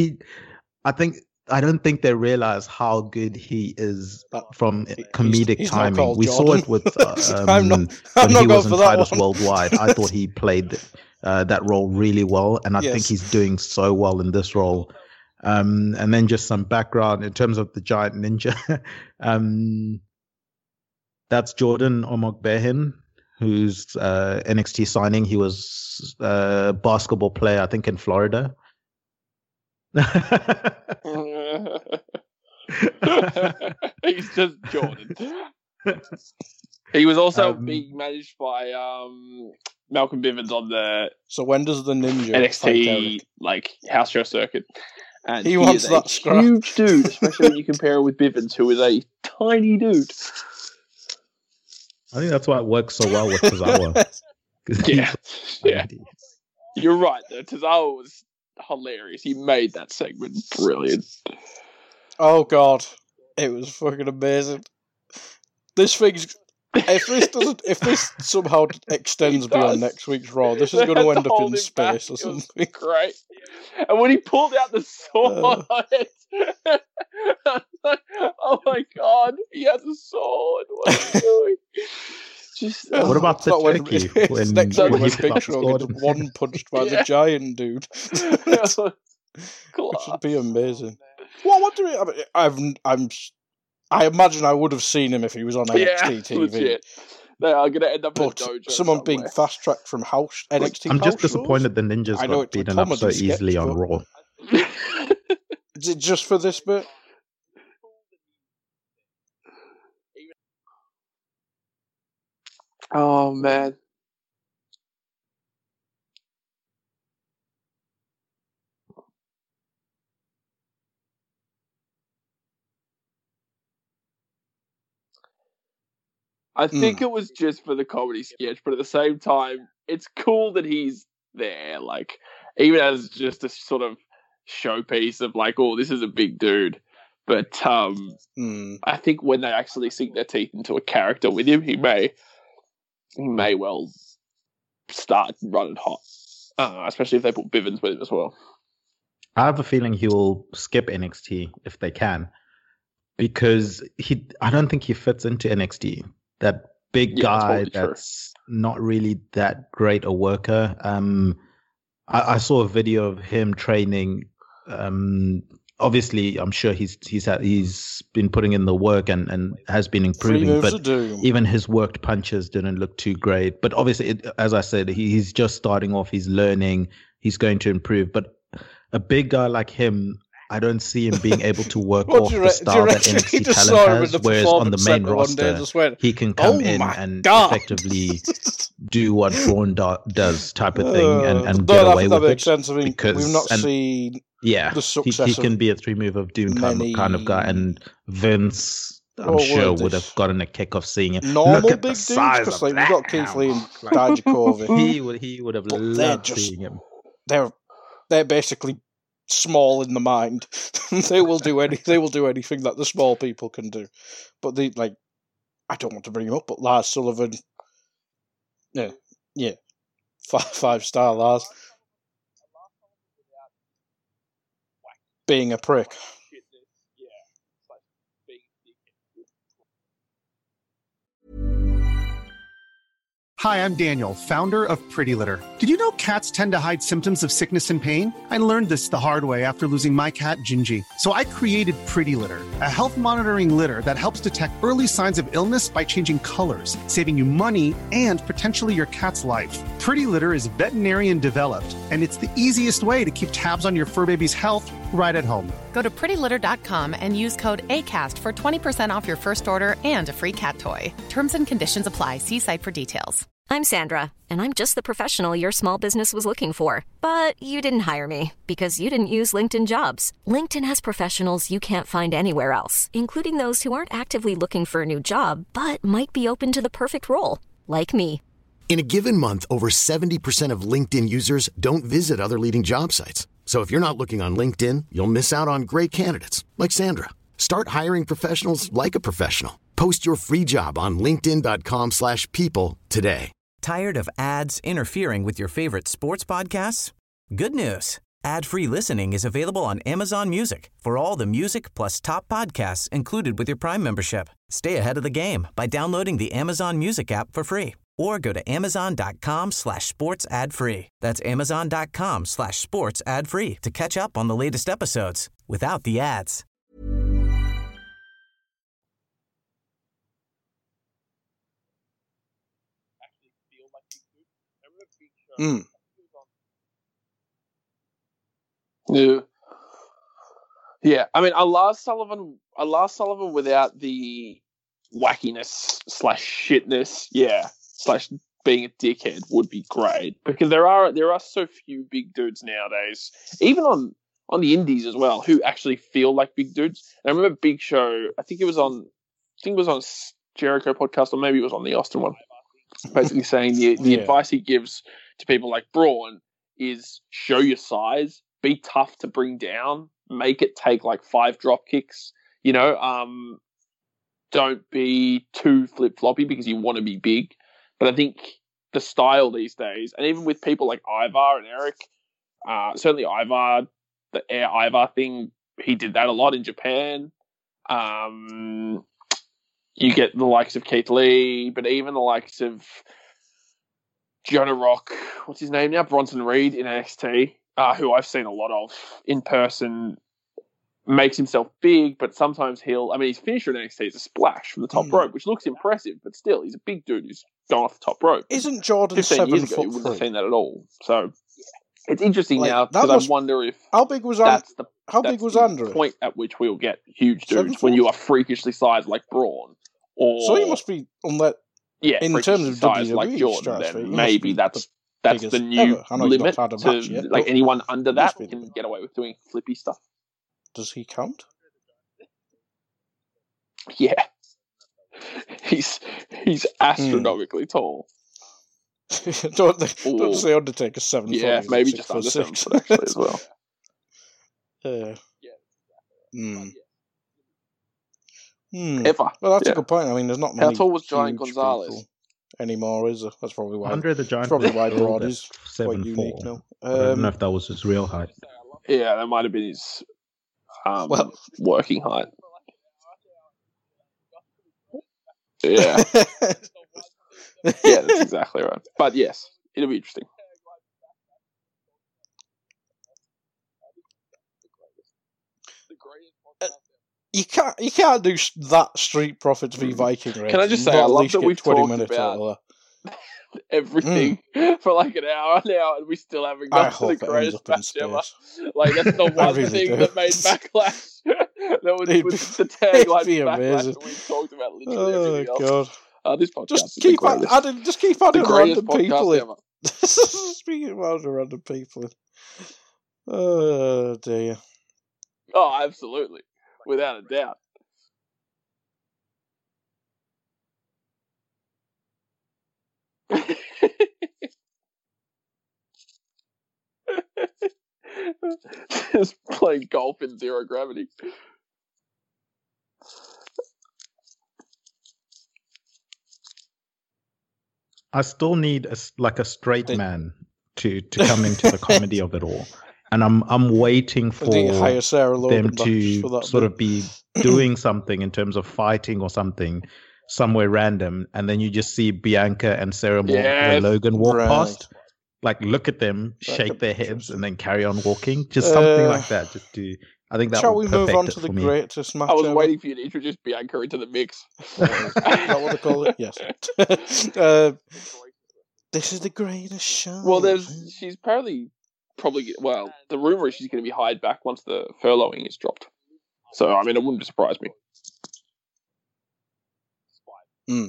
I don't think they realize how good he is from comedic timing. We saw it with when he was in Titus Worldwide. I thought he played that role really well, and I think he's doing so well in this role. And then just some background in terms of the Giant Ninja. That's Jordan Omogbehin, who's NXT signing. He was a basketball player, I think, in Florida.
He's just Jordan. He was also being managed by Malcolm Bivens on the
So when does the Ninja
NXT house show circuit? And
he wants that scrap.
Huge dude, especially when you compare him with Bivens, who is a tiny dude.
I think that's why it works so well with Tozawa.
Yeah. You're right, though. Tozawa was hilarious. He made that segment brilliant.
Oh god, it was fucking amazing. This thing's if this somehow extends beyond next week's Raw, this is going to end up in space or something.
Great. And when he pulled out the sword, oh my god, he has a sword. What is he doing?
What about the turkey?
When next week when Big Show gets one punched by the giant dude, which would be amazing. What do we? I imagine I would have seen him if he was on NXT TV.
Legit. They are going to end up in a dojo
someone being fast-tracked from NXT
I'm just
house
disappointed the Ninjas got beaten up so easily on Raw.
Is it just for this bit?
Oh, man. I think it was just for the comedy sketch, but at the same time, it's cool that he's there, even as just a sort of showpiece of oh, this is a big dude. But I think when they actually sink their teeth into a character with him, he may well start running hot, especially if they put Bivens with him as well.
I have a feeling he will skip NXT if they can, because I don't think he fits into NXT. That big guy that's not really that great a worker. I saw a video of him training. Obviously, I'm sure he's been putting in the work and has been improving. But even his worked punches didn't look too great. But obviously, as I said, he's just starting off. He's learning. He's going to improve. But a big guy like him, I don't see him being able to work off the style that NXT talent has, whereas on the main roster, he can come in and effectively do what Braun does type of thing and get away with it.
Sense. I mean, we've not seen the success
he can be a three-move of doom kind of guy, and Vince, I'm sure, would have gotten a kick of seeing him.
Normal big dudes, because we've got Keith Lee and Dijakovic.
He would have loved seeing him.
They're basically small in the mind. They will do anything that the small people can do. But I don't want to bring him up, but Lars Sullivan, yeah, 5-star Lars, being a prick.
Hi, I'm Daniel, founder of Pretty Litter. Did you know cats tend to hide symptoms of sickness and pain? I learned this the hard way after losing my cat, Gingy. So I created Pretty Litter, a health monitoring litter that helps detect early signs of illness by changing colors, saving you money and potentially your cat's life. Pretty Litter is veterinarian developed, and it's the easiest way to keep tabs on your fur baby's health right at home.
Go to prettylitter.com and use code ACAST for 20% off your first order and a free cat toy. Terms and conditions apply. See site for details.
I'm Sandra, and I'm just the professional your small business was looking for. But you didn't hire me because you didn't use LinkedIn Jobs. LinkedIn has professionals you can't find anywhere else, including those who aren't actively looking for a new job, but might be open to the perfect role, like me.
In a given month, over 70% of LinkedIn users don't visit other leading job sites. So if you're not looking on LinkedIn, you'll miss out on great candidates like Sandra. Start hiring professionals like a professional. Post your free job on linkedin.com/people today.
Tired of ads interfering with your favorite sports podcasts? Good news. Ad-free listening is available on Amazon Music for all the music plus top podcasts included with your Prime membership. Stay ahead of the game by downloading the Amazon Music app for free or go to amazon.com/sports ad free. That's amazon.com/sports ad free to catch up on the latest episodes without the ads.
Yeah. I mean, a Lars Sullivan without the wackiness / shitness, / being a dickhead would be great, because there are so few big dudes nowadays, even on the indies as well, who actually feel like big dudes. And I remember Big Show, I think it was on Jericho podcast, or maybe it was on the Austin one, basically saying the advice he gives to people like Braun is show your size, be tough to bring down, make it take like 5 drop kicks, don't be too flip-floppy because you want to be big. But I think the style these days, and even with people like Ivar and Eric, certainly Ivar, the Air Ivar thing, he did that a lot in Japan. You get the likes of Keith Lee, but even the likes of Jonah Rock, what's his name now? Bronson Reed in NXT, who I've seen a lot of in person, makes himself big, but sometimes his finisher in NXT is a splash from the top rope, which looks impressive, but still, he's a big dude who's gone off the top rope.
Isn't Jordan
15 years ago, you wouldn't have seen that at all. So it's interesting now, because I wonder if
how big was Andrew?
Point at which we'll get huge dudes when you are freakishly sized like Braun.
So he must be on that.
Yeah,
in terms of WWE,
like Jordan, then maybe that's the new limit to like anyone under that can get away with doing flippy stuff.
Does he count?
Yeah, he's astronomically tall.
don't say Undertaker 7 foot?
Yeah, maybe just under 7 foot actually as well. Ever.
Well, that's a good point. I mean, there's not many.
How tall was Giant Gonzalez
anymore? Is there? That's probably why.
Andre the Giant.
Probably why Broad is
7'4". I don't know if that was his real height.
Yeah, that might have been his working height. Yeah. Yeah, that's exactly right. But yes, it'll be interesting.
You can't do that Street Profits v Viking race.
Can I just say, I love that we've talked about everything for like an hour now, and we still haven't got to the greatest match ever. Like, that's the one thing that made Backlash. That was the tagline for Backlash, and we talked about literally everything else. God. This podcast just keep
adding random people in. Speaking of adding random people in. Oh, dear.
Oh, absolutely. Without a doubt. Just playing golf in zero gravity.
I still need a straight man to come into the comedy of it all. And I'm waiting for them to sort of be doing something in terms of fighting or something somewhere random, and then you just see Bianca and Sarah
Yes.
Logan walk
Right.
past. Like, look at them,
That
shake
could be
their heads,
interesting.
and then carry on walking. Just something like that. Just to, I think that
Shall
would
we move on
perfect
to
it
the
for me.
greatest match
I was
ever?
waiting for you to introduce Bianca into the mix.
Is that what they call it? Yes. This is the greatest show.
Well, she's probably the rumor is she's going to be hired back once the furloughing is dropped. So, I mean, it wouldn't surprise me.
Mm.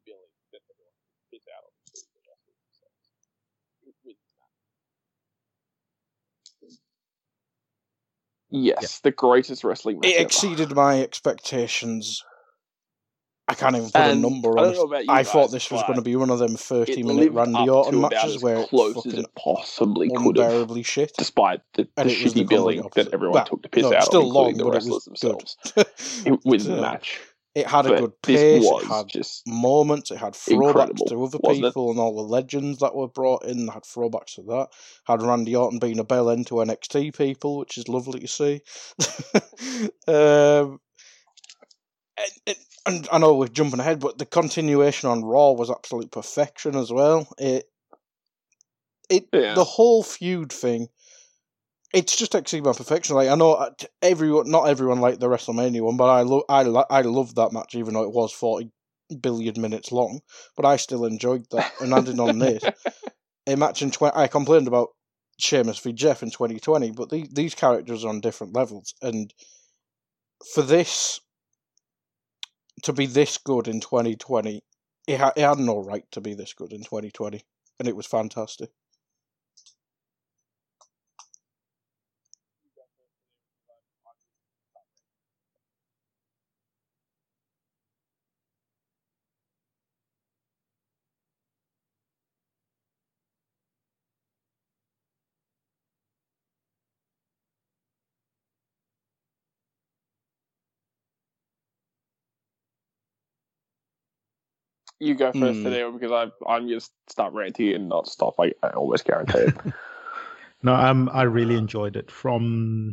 Yes, the greatest wrestling match
It
ever.
exceeded my expectations. I can't even put a
And
number
I
on
don't
it.
know about you
I thought
guys,
this was
but
going to be one of them
It
30-minute
lived
Randy
up
Orton
to about
matches
as
where it's
close as
fucking
it possibly could have,
unbearably shit.
despite the
And it was the
shitty billing
complete
that
opposite.
everyone
Well,
took the piss
no,
out
it's
of,
still
including
long,
the
but it
wrestlers
was
themselves.
good.
With
So,
the match.
It had a
But
good
this
pace,
was
it had
just
moments, it had throwbacks
incredible,
to other
wasn't it?
people and all the legends that were brought in, had throwbacks to that. Had Randy Orton being a bell end to NXT people, which is lovely to see. And I know we're jumping ahead, but the continuation on Raw was absolute perfection as well.
Yeah.
The whole feud thing, it's just exceeded my perfection. Like, I know not everyone liked the WrestleMania one, but I loved that match, even though it was 40 billion minutes long. But I still enjoyed that. And adding on this, a match I complained about Sheamus v Jeff in 2020, but these characters are on different levels. And for this to be this good in 2020, it had no right to be this good in 2020, and it was fantastic.
You go first today, because I'm going to start ranting and not stop. I almost guarantee it.
No, I really enjoyed it from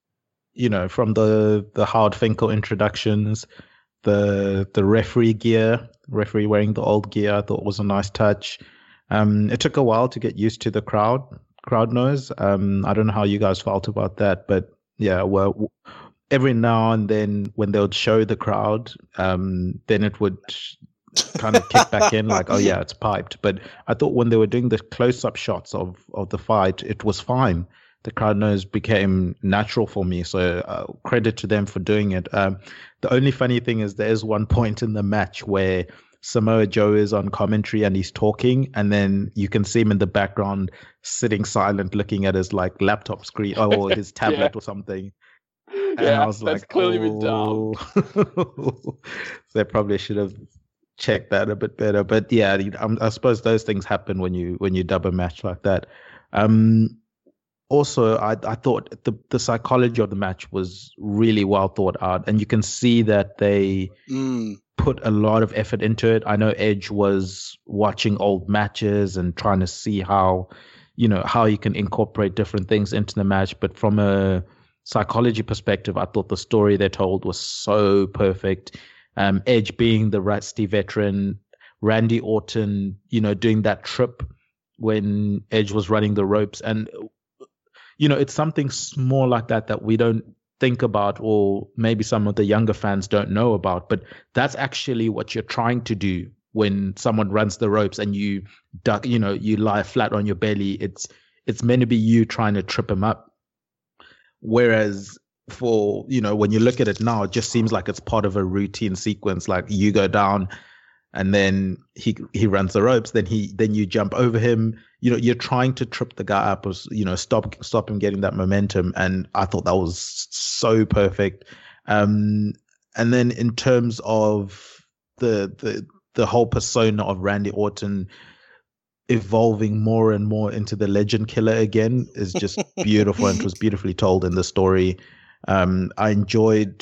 the Howard Finkel introductions, the referee wearing the old gear. I thought was a nice touch. It took a while to get used to the crowd noise. I don't know how you guys felt about that, but yeah, well, every now and then when they would show the crowd, then it would kind of kick back in, like, oh yeah, it's piped. But I thought when they were doing the close-up shots of the fight, it was fine. The crowd noise became natural for me, so credit to them for doing it. The only funny thing is there is one point in the match where Samoa Joe is on commentary and he's talking, and then you can see him in the background sitting silent, looking at his like laptop screen or his tablet or something. And I was
that's
like,
clearly been dumb.
They probably should have checked that a bit better. But yeah, I suppose those things happen when you dub a match like that. Also, I thought the psychology of the match was really well thought out, and you can see that they put a lot of effort into it. I know Edge was watching old matches and trying to see how you can incorporate different things into the match. But from a psychology perspective, I thought the story they told was so perfect. Edge being the rusty veteran, Randy Orton, doing that trip when Edge was running the ropes. And, it's something small like that we don't think about, or maybe some of the younger fans don't know about. But that's actually what you're trying to do when someone runs the ropes and you duck, you lie flat on your belly. It's meant to be you trying to trip him up. Whereas for, when you look at it now, it just seems like it's part of a routine sequence. Like you go down and then he runs the ropes, then you jump over him. You're trying to trip the guy up, or, stop him getting that momentum. And I thought that was so perfect. And then in terms of the whole persona of Randy Orton evolving more and more into the legend killer again is just beautiful, and it was beautifully told in the story. I enjoyed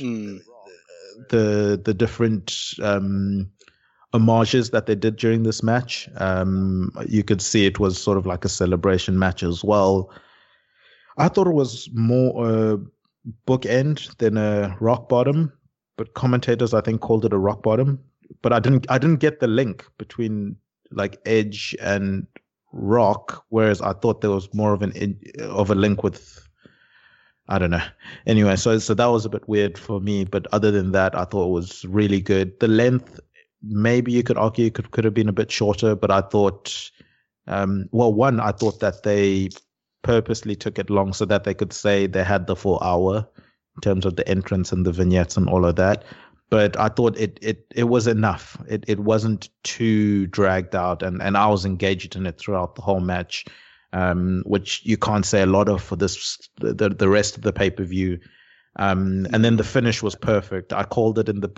the different homages that they did during this match. You could see it was sort of like a celebration match as well. I thought it was more a bookend than a rock bottom, but commentators, I think, called it a rock bottom. but I didn't get the link between like Edge and Rock, whereas I thought there was more of a link with, I don't know. Anyway, so that was a bit weird for me, but other than that, I thought it was really good. The length, maybe you could argue could have been a bit shorter, but I thought, I thought that they purposely took it long so that they could say they had the full hour in terms of the entrance and the vignettes and all of that. But I thought it was enough. It wasn't too dragged out, and I was engaged in it throughout the whole match, which you can't say a lot of for the rest of the pay-per-view. And then the finish was perfect. I called it in the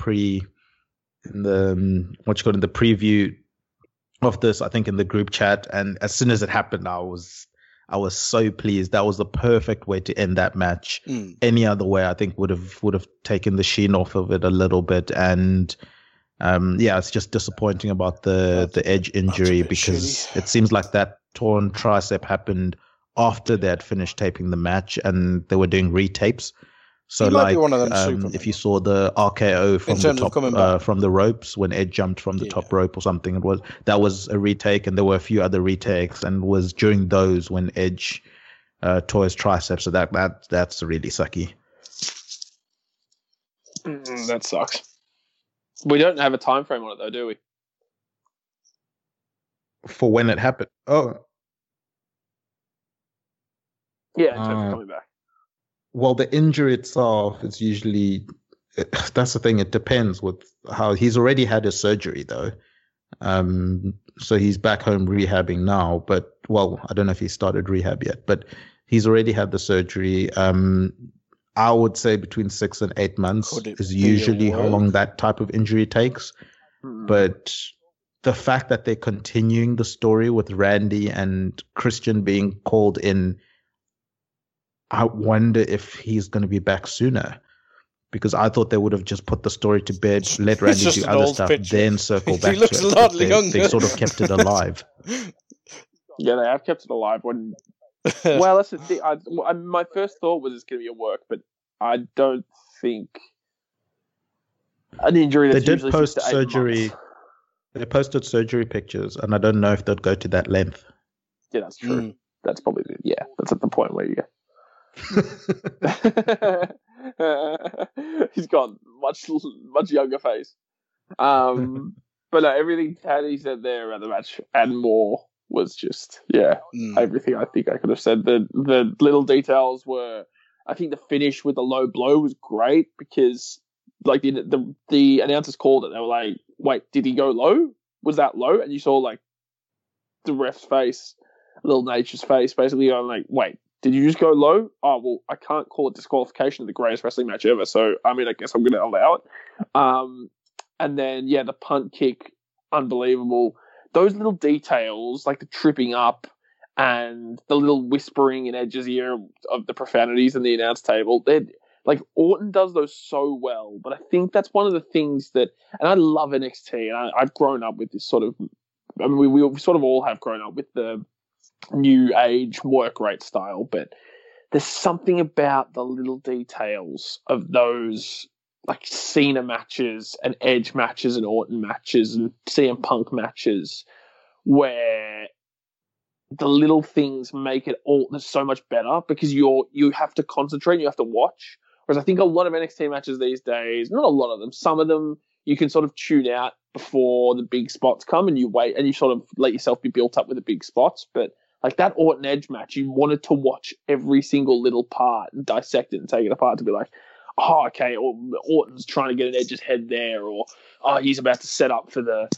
preview of this, I think in the group chat, and as soon as it happened, I was so pleased. That was the perfect way to end that match. Any other way, I think, would have taken the sheen off of it a little bit. And it's just disappointing about the Edge injury, because shitty. It seems like that torn tricep happened after they had finished taping the match and they were doing retapes. So like, if you saw the RKO from the top, from the ropes when Edge jumped from the top rope or something, that was a retake, and there were a few other retakes, and was during those when Edge tore his triceps. So that's really sucky.
That sucks. We don't have a time frame on it though, do we?
For when it happened? Oh,
yeah, in terms of coming back.
Well, the injury itself is usually, that's the thing, it depends with how he's already had his surgery though. So he's back home rehabbing now, but I don't know if he started rehab yet, but he's already had the surgery. I would say between 6 and 8 months is usually how long that type of injury takes. But the fact that they're continuing the story with Randy and Christian being called in, I wonder if he's going to be back sooner, because I thought they would have just put the story to bed, let Randy do other stuff, then circle back to it.
A lot younger.
They sort of kept it alive.
Yeah, they have kept it alive. Well, that's the thing. My first thought was it's going to be a work, but I don't think an injury. That's
they did post surgery. They posted surgery pictures, and I don't know if they'd go to that length.
Yeah, that's true. That's probably that's at the point where he's got much younger face. But no, everything Taddy said there about the match and more was just everything I think I could have said. The little details were, I think the finish with the low blow was great, because like the announcers called it. They were like, "Wait, did he go low? Was that low?" And you saw like the ref's face, Little Nature's face, basically going like, "Wait, did you just go low? Oh, well, I can't call it disqualification of the greatest wrestling match ever, so, I mean, I guess I'm going to allow it." And then, the punt kick, unbelievable. Those little details, like the tripping up and the little whispering in Edge's ear of the profanities in the announce table, like, Orton does those so well, but I think that's one of the things that, and I love NXT, and I've grown up with this sort of, I mean, we sort of all have grown up with the new age work rate style, but there's something about the little details of those, like Cena matches and Edge matches and Orton matches and CM Punk matches, where the little things make it all so much better, because you have to concentrate, you have to watch. Whereas I think a lot of NXT matches these days, not a lot of them, some of them you can sort of tune out before the big spots come, and you wait and you sort of let yourself be built up with the big spots. But like that Orton Edge match, you wanted to watch every single little part and dissect it and take it apart to be like, oh, okay, or Orton's trying to get an Edge's head there, or oh, he's about to set up for the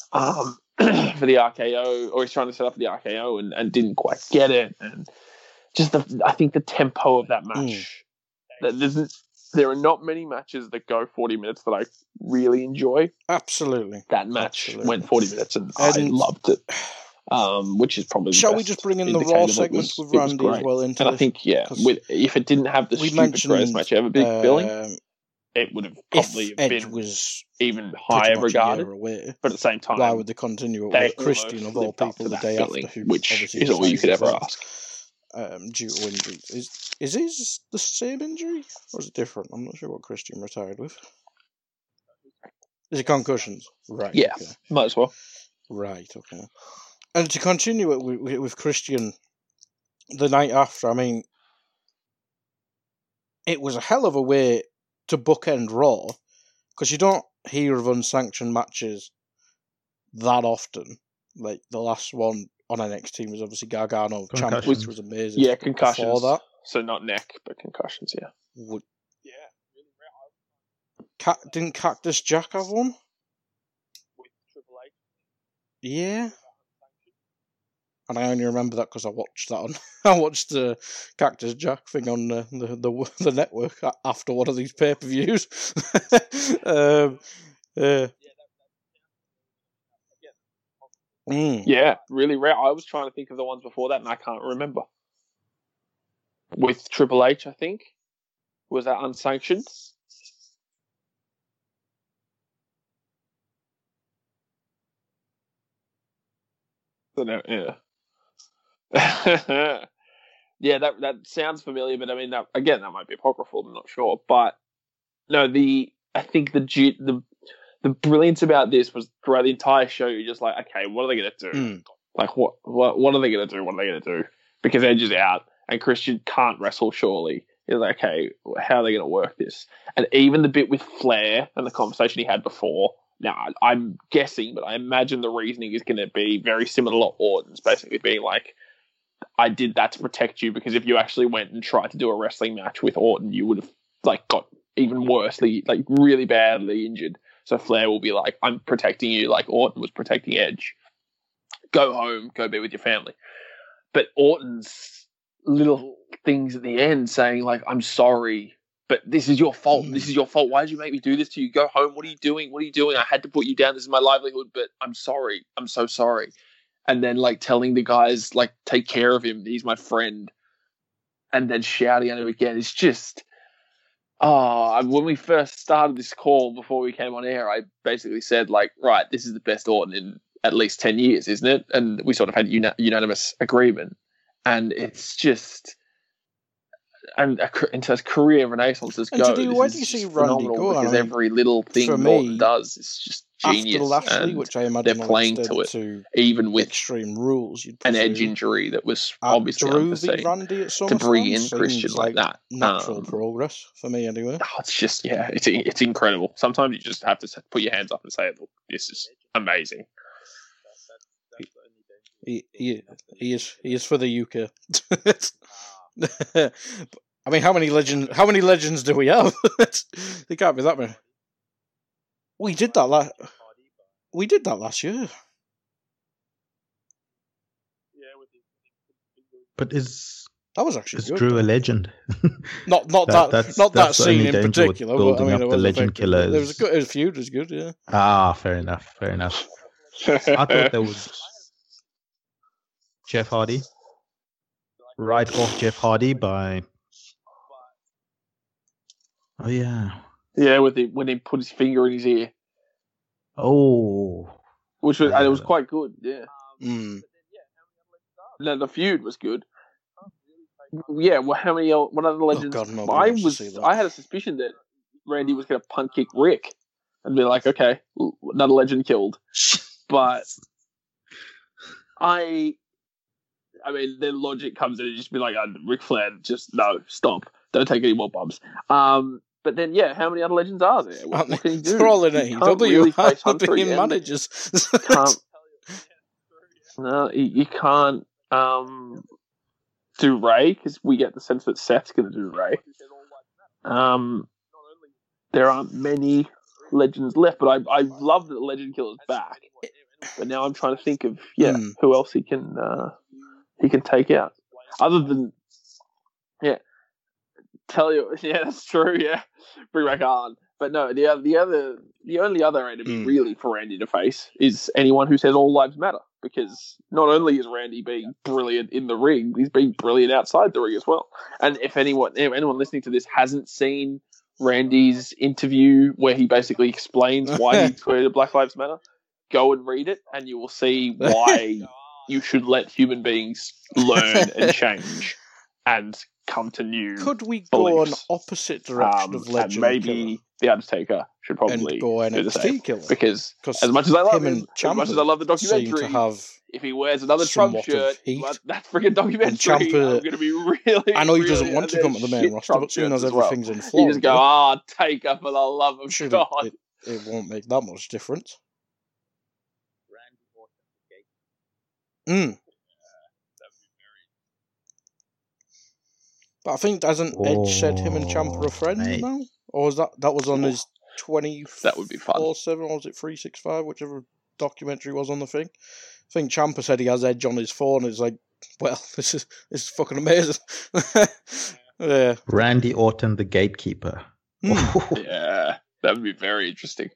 for the RKO, or he's trying to set up for the RKO and didn't quite get it. And just I think the tempo of that match, there are not many matches that go 40 minutes that I really enjoy.
Absolutely.
That match went 40 minutes and I loved it. Which is probably
shall we just bring in the Raw segment with Randy as well into
and I think if it didn't have the stupid greatest match ever big billing, it would have probably been even higher regarded. But at the same time,
why would they continue it with Christian of all people the day after,
which is all you could ever ask?
Due to injury, is his the same injury or is it different? I'm not sure what Christian retired with. Is it concussions? Right.
Yeah,
okay.
might as well.
Right, okay. And to continue it with Christian, the night after, I mean, it was a hell of a way to bookend Raw, because you don't hear of unsanctioned matches that often. Like, the last one on NXT was obviously Gargano Ciampa, which was amazing.
Yeah, concussions.
Before that.
So not neck, but concussions, yeah.
Didn't Cactus Jack have one?
With Triple H?
Yeah. And I only remember that because I watched that on. I watched the Cactus Jack thing on the network after one of these pay-per-views.
Yeah, really rare. I was trying to think of the ones before that, and I can't remember. With Triple H, I think. Was that unsanctioned? Yeah. Yeah, that sounds familiar, but I mean, that might be apocryphal. I'm not sure, but no, I think the brilliance about this was throughout the entire show. You're just like, okay, what are they going to do? Like, what are they going to do? What are they going to do? Because Edge is out and Christian can't wrestle. Surely, you're like, okay, how are they going to work this? And even the bit with Flair and the conversation he had before. Now, I'm guessing, but I imagine the reasoning is going to be very similar to Orton's, basically being like, I did that to protect you, because if you actually went and tried to do a wrestling match with Orton, you would have like got even worse, like really badly injured. So Flair will be like, I'm protecting you like Orton was protecting Edge. Go home, go be with your family. But Orton's little things at the end saying like, I'm sorry, but this is your fault. This is your fault. Why did you make me do this to you? Go home. What are you doing? What are you doing? I had to put you down. This is my livelihood, but I'm sorry. I'm so sorry. And then like telling the guys, like, take care of him. He's my friend. And then shouting at him again. It's just, when we first started this call before we came on air, I basically said like, right, this is the best Orton in at least 10 years, isn't it? And we sort of had unanimous agreement. And it's just, and as career renaissances go,
where do you see Randy go?
Because every little thing Orton does is just genius.
After Lashley, which I imagine
they're playing to it, even with
Extreme Rules,
an Edge injury that was obviously unforeseen.
Randy at
to bring in Christian like that,
natural progress for me anyway.
It's just it's incredible. Sometimes you just have to put your hands up and say, "Look, this is amazing."
He is for the UK. I mean, how many legends do we have? There can't be that many. We did that last year.
But
that was actually good.
Drew a legend?
Not that scene in particular. But I mean,
the legend killer.
There was a good feud. Was good, yeah.
Fair enough. I thought there was Jeff Hardy. Right off Jeff Hardy by. Oh yeah.
Yeah, when he put his finger in his ear.
Oh.
Which was, and it was quite good, yeah. No, the feud was good. Yeah, well, what other legends?
Oh God,
I had a suspicion that Randy was going to punt kick Rick and be like, okay, another legend killed. But I mean, their logic comes in and just be like, Ric Flair, just no, stop, don't take any more bumps. But then, how many other legends are there? What can he do?
They're all in AEW. They're being managers.
No, you can't do Ray, because we get the sense that Seth's going to do Ray. There aren't many legends left, but I love that the Legend Killer's back. But now I'm trying to think of who else he can take out, other than tell you, that's true, bring back on. But no, the only other enemy really for Randy to face is anyone who says all lives matter, because not only is Randy being brilliant in the ring, he's being brilliant outside the ring as well. And if anyone listening to this hasn't seen Randy's interview where he basically explains why he created Black Lives Matter, go and read it and you will see why you should let human beings learn and change. and come to new.
Could we
beliefs.
go an opposite direction of Legend
and maybe
Killer?
The Undertaker should probably
And go
do the
NXT
same.
Killer?
Because as much as I love him,
and
as much as I love the
Ciampa seem
documentary,
to have
if he wears another Trump
somewhat of
shirt,
heat.
that friggin' documentary,
Ciampa-
I'm going to be really.
I know he
really,
doesn't want to
and
come to the
there's
main
shit
roster,
Trump
but seeing
shirts
as
as well.
everything's in
You
Florida,
just go, Taker, for the love of
should
God.
it won't make that much difference. But I think hasn't Edge said him and Ciampa are friends
mate.
now, or was that was on his 24/7,
That would be fun.
or was it 365, whichever documentary was on the thing? I think Ciampa said he has Edge on his phone. It's like, well, this is fucking amazing. Yeah,
Randy Orton, the gatekeeper.
Yeah, that would be very interesting.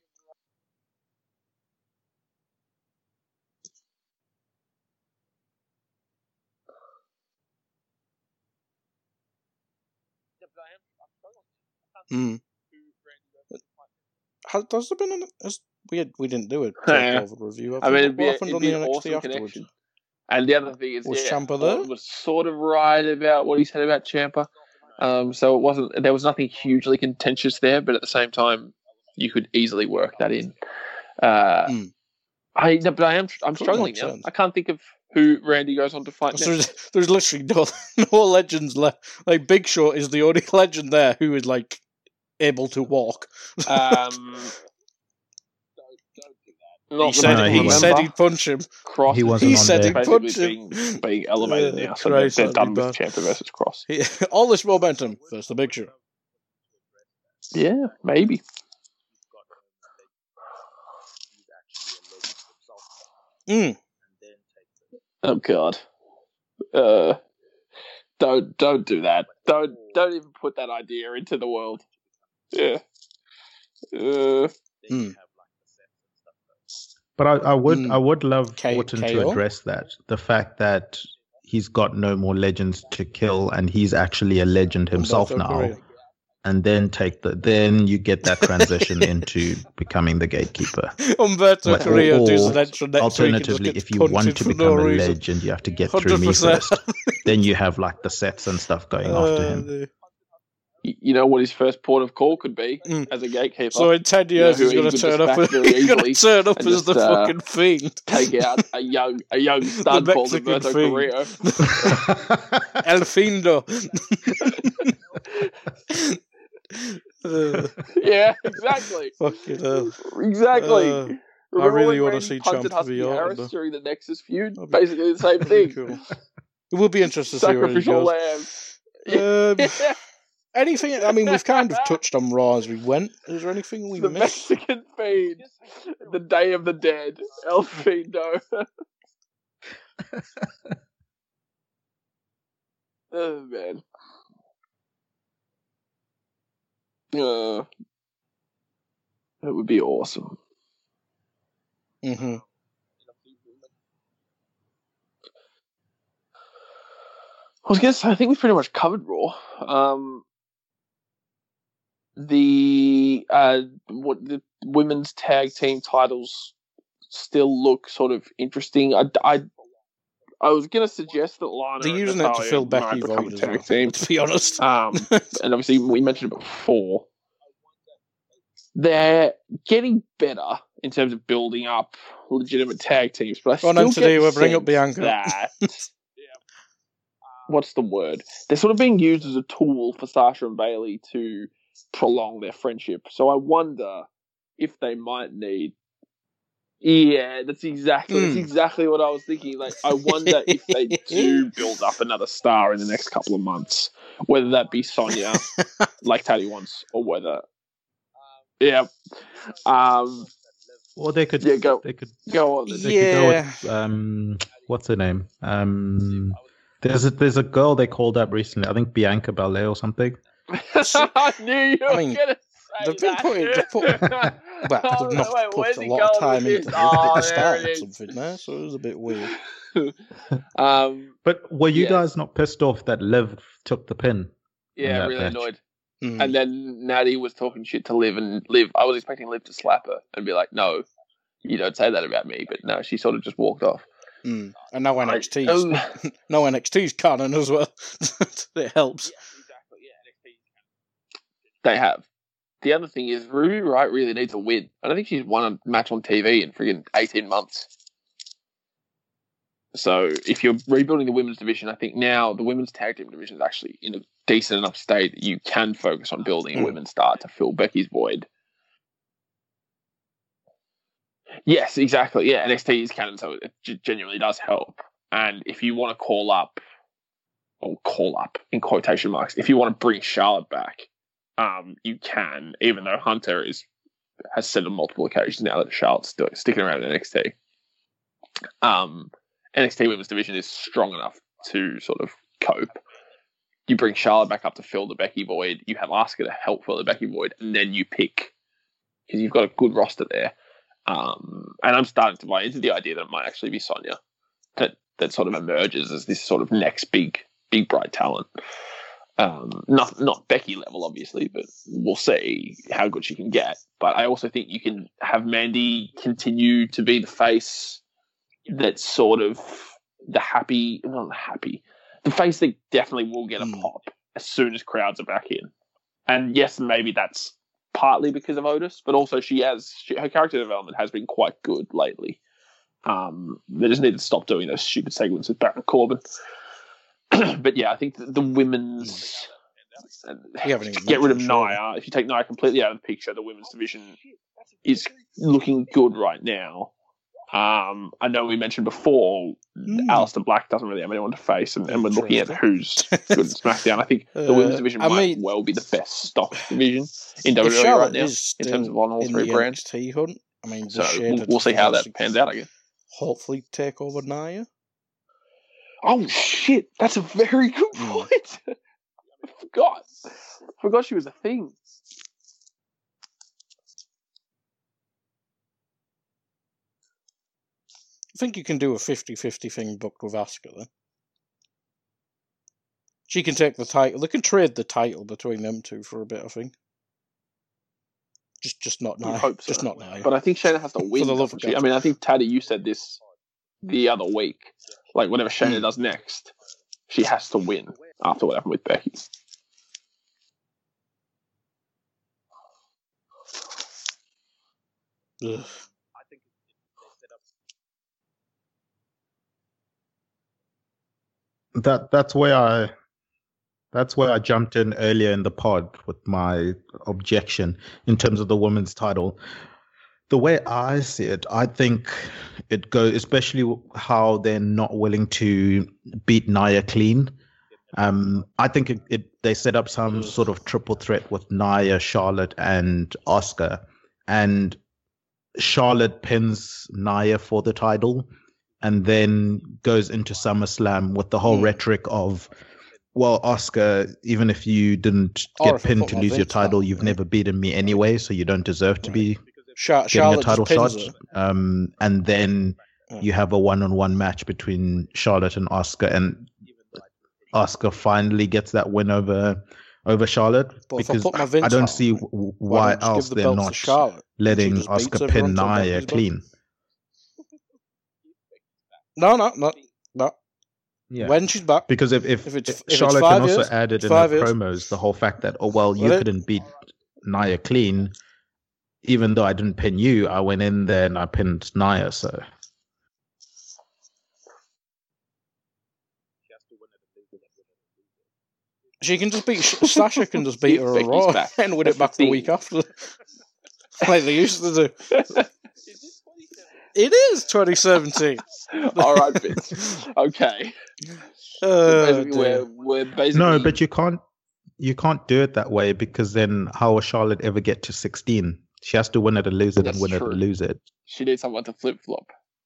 Has there been we didn't do a
Yeah.
takeover review?
I mean, it'd be,
what happened
it'd
on
be
the
an
NXT
awesome
afterwards?
connection. And the other thing is,
Was
yeah,
Ciampa there?
Orton was sort of right about what he said about Ciampa. So it wasn't. There was nothing hugely contentious there, but at the same time, you could easily work that in. I'm struggling
makes
now.
sense.
I can't think of who Randy goes on to fight
So
next.
there's literally no legends left. Like Big Show is the only legend there who is like able to walk.
Not
He
that
said
I
he
remember.
said he'd punch him.
Cross.
He wasn't
He
on
said
there.
he'd
basically
punch him.
being elevated now, so
Christ,
they're
that'd
done
be
with
bad.
Ciampa versus Cross.
All this momentum versus the Big Show.
Yeah, maybe. Oh God. Don't do that. Don't even put that idea into the world. Yeah.
But I would love
K-
Orton
KO?
to address that. The fact that he's got no more legends to kill and he's actually a legend himself
Humberto
now.
Carrillo.
And then you get that transition into becoming the gatekeeper.
Humberto
Like,
Carrillo
or
does an entry next week and just
alternatively,
gets
if you want
punted
to
for
become
no
a
reason.
legend, you have to get through me
100%.
first. Then you have like the sets and stuff going after him.
You know what his first port of call could be as a gatekeeper.
So in 10 years,
who
he's going
he
to
could
turn up.
dispatch very
He's going to
easily
turn up
and
as the
just,
fucking fiend.
take out a young stud called
Mexican
Humberto
fiend.
Carrillo.
El Findo.
Yeah, exactly.
Fucking hell.
Exactly.
I
Remember
really
when
want to
Randy
see
punted
Ciampa
Husky
v. Orton,
Harris
though.
during the Nexus feud? Basically the same thing.
Cool. It will be interesting to see where he
Sacrificial
goes.
lamb.
Anything? I mean, we've kind of touched on Raw as we went. Is there anything we
The
missed?
Mexican Fiend. The Day of the Dead. El Findo. Oh, man. That would be awesome.
Mm-hmm.
I was going to say, I think we pretty much covered Raw. The women's tag team titles still look sort of interesting. I was going to suggest that Lana
They're
and
using it to
Natalya
fill
might
Becky
become
void
a
as
tag
well,
team.
to be honest.
And obviously we mentioned it before. They're getting better in terms of building up legitimate tag teams, but I
Go on,
still
then, today
get
we'll
the
bring up
sense
Bianca.
that what's the word? They're sort of being used as a tool for Sasha and Bayley to prolong their friendship. So I wonder if they might need. Yeah, that's exactly what I was thinking. Like, I wonder if they do build up another star in the next couple of months, whether that be Sonya, like Taddy wants, or whether. Yeah.
Or they could
go.
They could
go on.
They could go with what's her name? There's a girl they called up recently. I think Bianca Belair or something.
I knew you were going to say
they've been
that.
they've not put a lot of time into the start or something there, so it was a bit weird.
But were you guys not pissed off that Liv took the pin?
Yeah, really
match?
annoyed. And then Natty was talking shit to Liv, and Liv, I was expecting Liv to slap her and be like, "No, you don't say that about me." But no, she sort of just walked off.
And now NXT's canon as well. It helps.
Yeah, exactly. Yeah, they have. The other thing is Ruby Wright really needs a win. I don't think she's won a match on TV in friggin' 18 months. So if you're rebuilding the women's division, I think now the women's tag team division is actually in a decent enough state that you can focus on building a women's star to fill Becky's void. Yes, exactly. Yeah, NXT is canon, so it genuinely does help. And if you want to call up in quotation marks, if you want to bring Charlotte back, you can, even though Hunter has said on multiple occasions now that Charlotte's sticking around in NXT. NXT Women's Division is strong enough to sort of cope. You bring Charlotte back up to fill the Becky void. You have Asuka to help fill the Becky void, and then you pick, because you've got a good roster there. And I'm starting to buy into the idea that it might actually be Sonya that sort of emerges as this sort of next big bright talent. Not Becky level, obviously, but we'll see how good she can get. But I also think you can have Mandy continue to be the face that's sort of the face that definitely will get a pop as soon as crowds are back in. And yes, maybe that's partly because of Otis, but also her character development has been quite good lately. They just need to stop doing those stupid segments with Baron Corbin. But yeah, I think the women's... get rid of Nia. If you take Nia completely out of the picture, the women's division is looking good right now. I know we mentioned before, Aleister Black doesn't really have anyone to face, and we're looking at who's good at SmackDown. I think the women's division might well be the best stock division in WWE right now in terms of on all three brands.
NXT hunt. I mean,
so we'll see how that pans out, I guess.
Hopefully take over Nia.
Oh, shit. That's a very good point. I forgot she was a thing.
I think you can do a 50-50 thing booked with Asuka, then. She can take the title. They can trade the title between them two for a bit, I think. Just not Nia.
Hope so.
Just not Nia.
But I think Shayna has to win. For the love of God. I mean, I think, Taddy, you said this the other week. Like, whatever Shayna does next, she has to win after what happened with Becky.
Ugh.
That's where I jumped in earlier in the pod with my objection in terms of the women's title. The way I see it, I think it goes, especially how they're not willing to beat Nia clean. I think they set up some sort of triple threat with Nia, Charlotte, and Asuka, and Charlotte pins Nia for the title, and then goes into SummerSlam with the whole rhetoric of, well, Asuka, even if you didn't get pinned to lose your title, you've never beaten me anyway, so you don't deserve to be getting a title shot. And then you have a one-on-one match between Charlotte and Asuka, and Asuka finally gets that win over Charlotte, because I don't see why else they're not letting Asuka pin Nia clean.
No.
Yeah.
When she's back.
Because if Charlotte can also add it in her promos, the whole fact that, you couldn't beat Nia clean, even though I didn't pin you, I went in there and I pinned Nia, so...
She can just beat Sasha can just beat her a Raw and win it back the week after, like they used to do. It is 2017.
All right, Vince. Okay. So we're basically...
No, but you can't do it that way, because then how will Charlotte ever get to 16? She has to win it and lose it, and win it and lose it.
She needs someone to flip flop.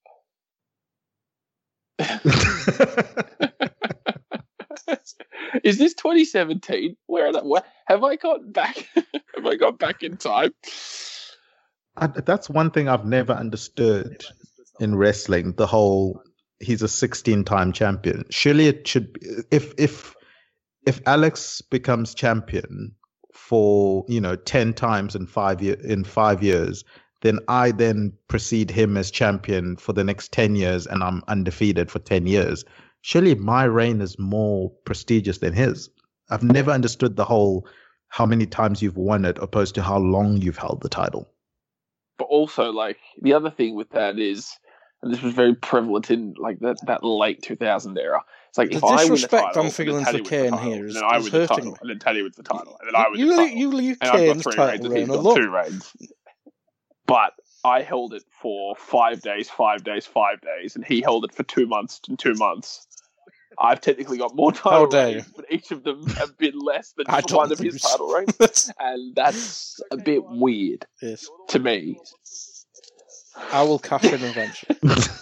Is this 2017? Where have I got back? Have I got back in time?
That's one thing I've never understood in wrestling. The whole he's a 16-time champion. Surely it should be, if Alex becomes champion for 10 times in 5 years, then I then precede him as champion for the next 10 years and I'm undefeated for 10 years. Surely my reign is more prestigious than his. I've never understood the whole how many times you've won it opposed to how long you've held the title.
But also, like, the other thing with that is, and this was very prevalent in like that late 2000 era. It's like, if I win the title,
I'm feeling for Kane here is
then I win the
hurting
title,
me.
and then Teddy wins the title, and then I win the title.
You leave
and I've
Kane's
got 3 reigns,
title
and he's
reign
got
alone.
2 reigns. But I held it for 5 days, 5 days, 5 days, and he held it for 2 months and 2 months. I've technically got more title reigns, but each of them have been less than one of his title reigns, and that's a bit weird to me.
I will cash in eventually.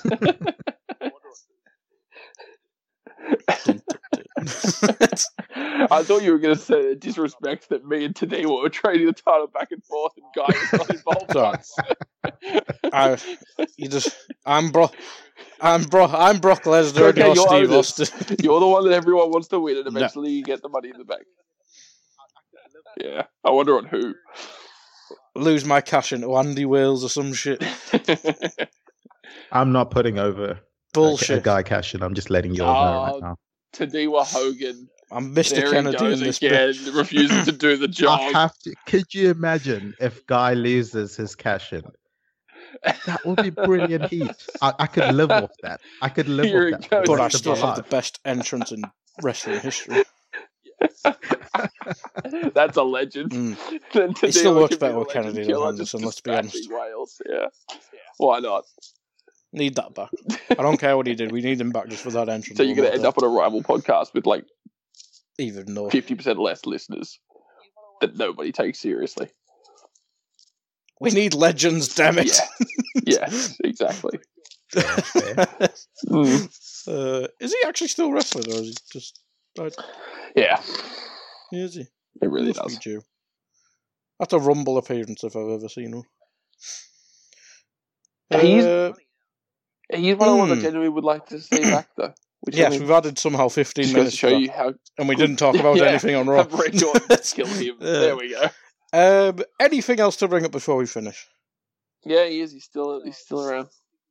I thought you were going to say disrespect that me and Tadeo were trading the title back and forth, and Guy was not involved.
I'm Brock Lesnar,
okay,
and you're Steve Austin.
You're the one that everyone wants to win, and eventually you get the money in the bank. Yeah, I wonder on who.
Lose my cash into Andy Wales or some shit.
I'm not putting over
bullshit.
A Guy cash in. I'm just letting you all know right now.
Tadiwa Hogan.
I'm Mr.
There
Kennedy in this
again,
bit.
refusing to do the job.
I have to. Could you imagine if Guy loses his cash in? That would be brilliant heat. I could live off that. I could live off that.
But I still have the best entrance in wrestling history.
That's a legend.
It still works better with Kennedy than Henderson, let's be honest.
Wales. Yeah. Why not?
Need that back. I don't care what he did. We need him back just for that entrance.
So you're going to end up on a rival podcast with like
even
50% less listeners that nobody takes seriously.
We need legends, damn it.
Yeah. Yes, exactly.
Is he actually still wrestling, or is he just...
Yeah.
Is he?
It really does.
That's a Rumble appearance if I've ever seen one.
He's one of the ones I genuinely would like to see back, though.
Yes, we've added somehow 15 minutes
to show you how...
And we didn't talk about anything on Raw.
Kill him. There we go.
Anything else to bring up before we finish?
Yeah, he is. He's still around.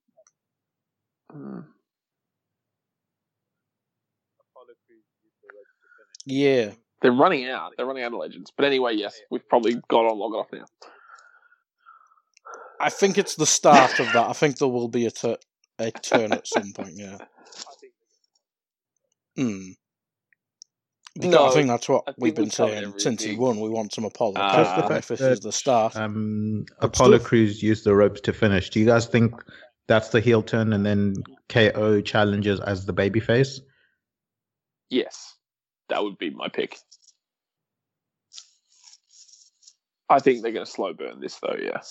Yeah.
They're running out. They're running out of legends. But anyway, yes, we've probably gone on long enough now.
I think it's the start of that. I think there will be a turn at some point, yeah. I think that's what we've been saying since he won. We want some Apollo. If this is the start.
Apollo Crews used the ropes to finish. Do you guys think that's the heel turn and then KO challenges as the babyface?
Yes. That would be my pick. I think they're going to slow burn this, though, yeah.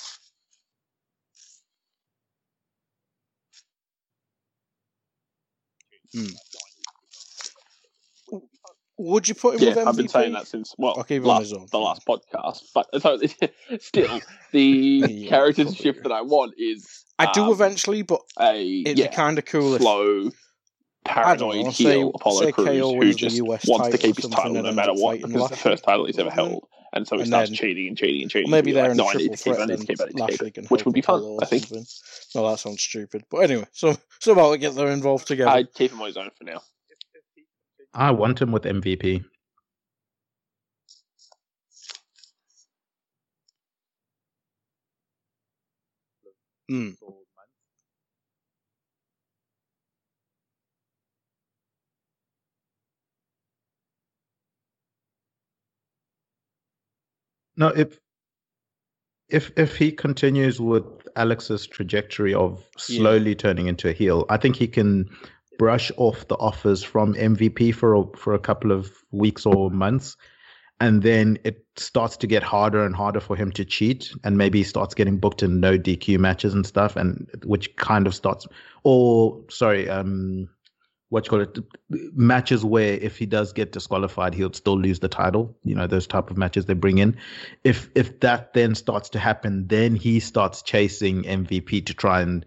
Would you put him with MVP?
I've been saying that since, the last podcast. But so, still, the character shift that I want is...
I do eventually, but it'd be kind of cool
slow, paranoid heel Apollo Crews who just wants to keep his title no matter what, because it's the first title he's ever held. And so he starts cheating.
Or maybe they're in a triple threat,
which would be fun, I think.
No, that sounds stupid. But anyway, so somehow we get them involved together.
I'd keep him on his own for now.
I want him with MVP. No, if he continues with Alex's trajectory of slowly turning into a heel, I think he can brush off the offers from MVP for a couple of weeks or months, and then it starts to get harder and harder for him to cheat, and maybe he starts getting booked in no DQ matches and stuff, and which kind of starts, matches where if he does get disqualified, he'll still lose the title. You know, those type of matches they bring in. If that then starts to happen, then he starts chasing MVP to try and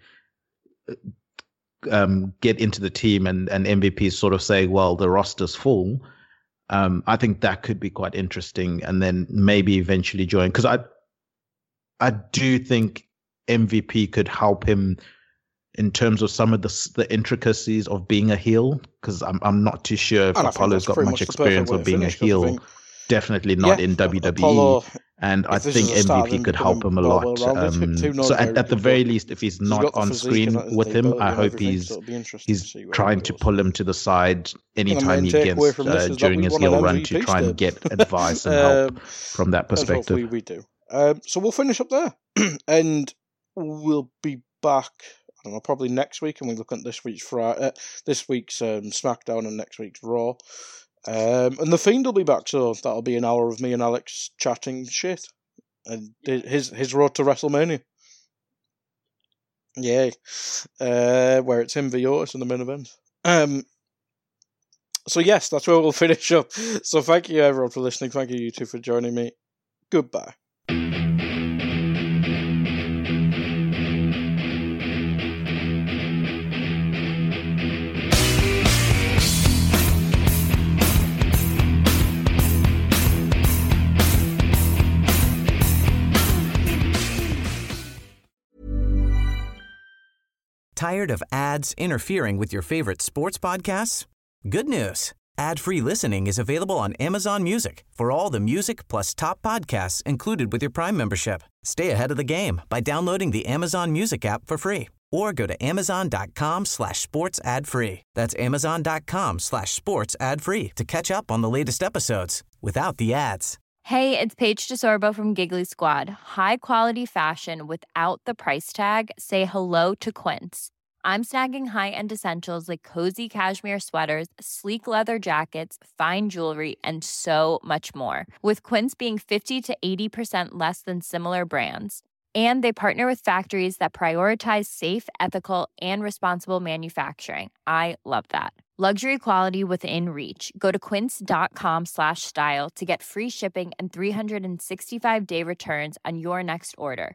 get into the team, and MVP sort of say, well, the roster's full. I think that could be quite interesting, and then maybe eventually join, because I do think MVP could help him in terms of some of the intricacies of being a heel, because I'm not too sure if Apollo's got much experience of being a heel. Definitely not in WWE.
Apollo,
and I think MVP could help him a lot. So at the very least, if he's not on screen with him, I hope he's trying to pull him to the side anytime he gets during his heel run to try and get advice and help from that perspective.
Hopefully we do. So we'll finish up there, and we'll be back. I don't know, probably next week, and we look at this week's SmackDown and next week's Raw. And The Fiend will be back, so that'll be an hour of me and Alex chatting shit. And his road to WrestleMania. Yay. Where it's him v Otis in the main event. So yes, that's where we'll finish up. So thank you everyone for listening. Thank you two for joining me. Goodbye.
Tired of ads interfering with your favorite sports podcasts? Good news. Ad-free listening is available on Amazon Music for all the music plus top podcasts included with your Prime membership. Stay ahead of the game by downloading the Amazon Music app for free or go to amazon.com/sports ad free. That's amazon.com/sports ad free to catch up on the latest episodes without the ads.
Hey, it's Paige DeSorbo from Giggly Squad. High quality fashion without the price tag. Say hello to Quince. I'm snagging high-end essentials like cozy cashmere sweaters, sleek leather jackets, fine jewelry, and so much more. With Quince being 50 to 80% less than similar brands. And they partner with factories that prioritize safe, ethical, and responsible manufacturing. I love that. Luxury quality within reach. Go to quince.com/style to get free shipping and 365-day returns on your next order.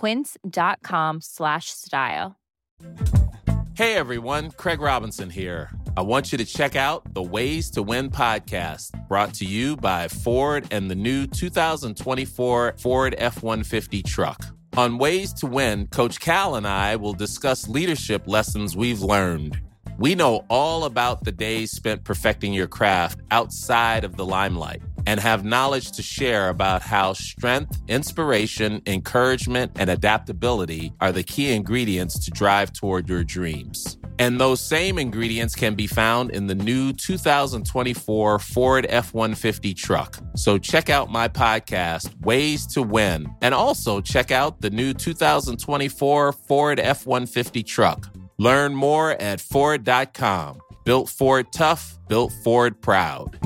Quince.com/style.
Hey everyone, Craig Robinson here. I want you to check out the Ways to Win podcast, brought to you by Ford and the new 2024 Ford F-150 truck. On Ways to Win, Coach Cal and I will discuss leadership lessons we've learned. We know all about the days spent perfecting your craft outside of the limelight and have knowledge to share about how strength, inspiration, encouragement, and adaptability are the key ingredients to drive toward your dreams. And those same ingredients can be found in the new 2024 Ford F-150 truck. So check out my podcast, Ways to Win, and also check out the new 2024 Ford F-150 truck. Learn more at Ford.com. Built Ford tough, built Ford proud.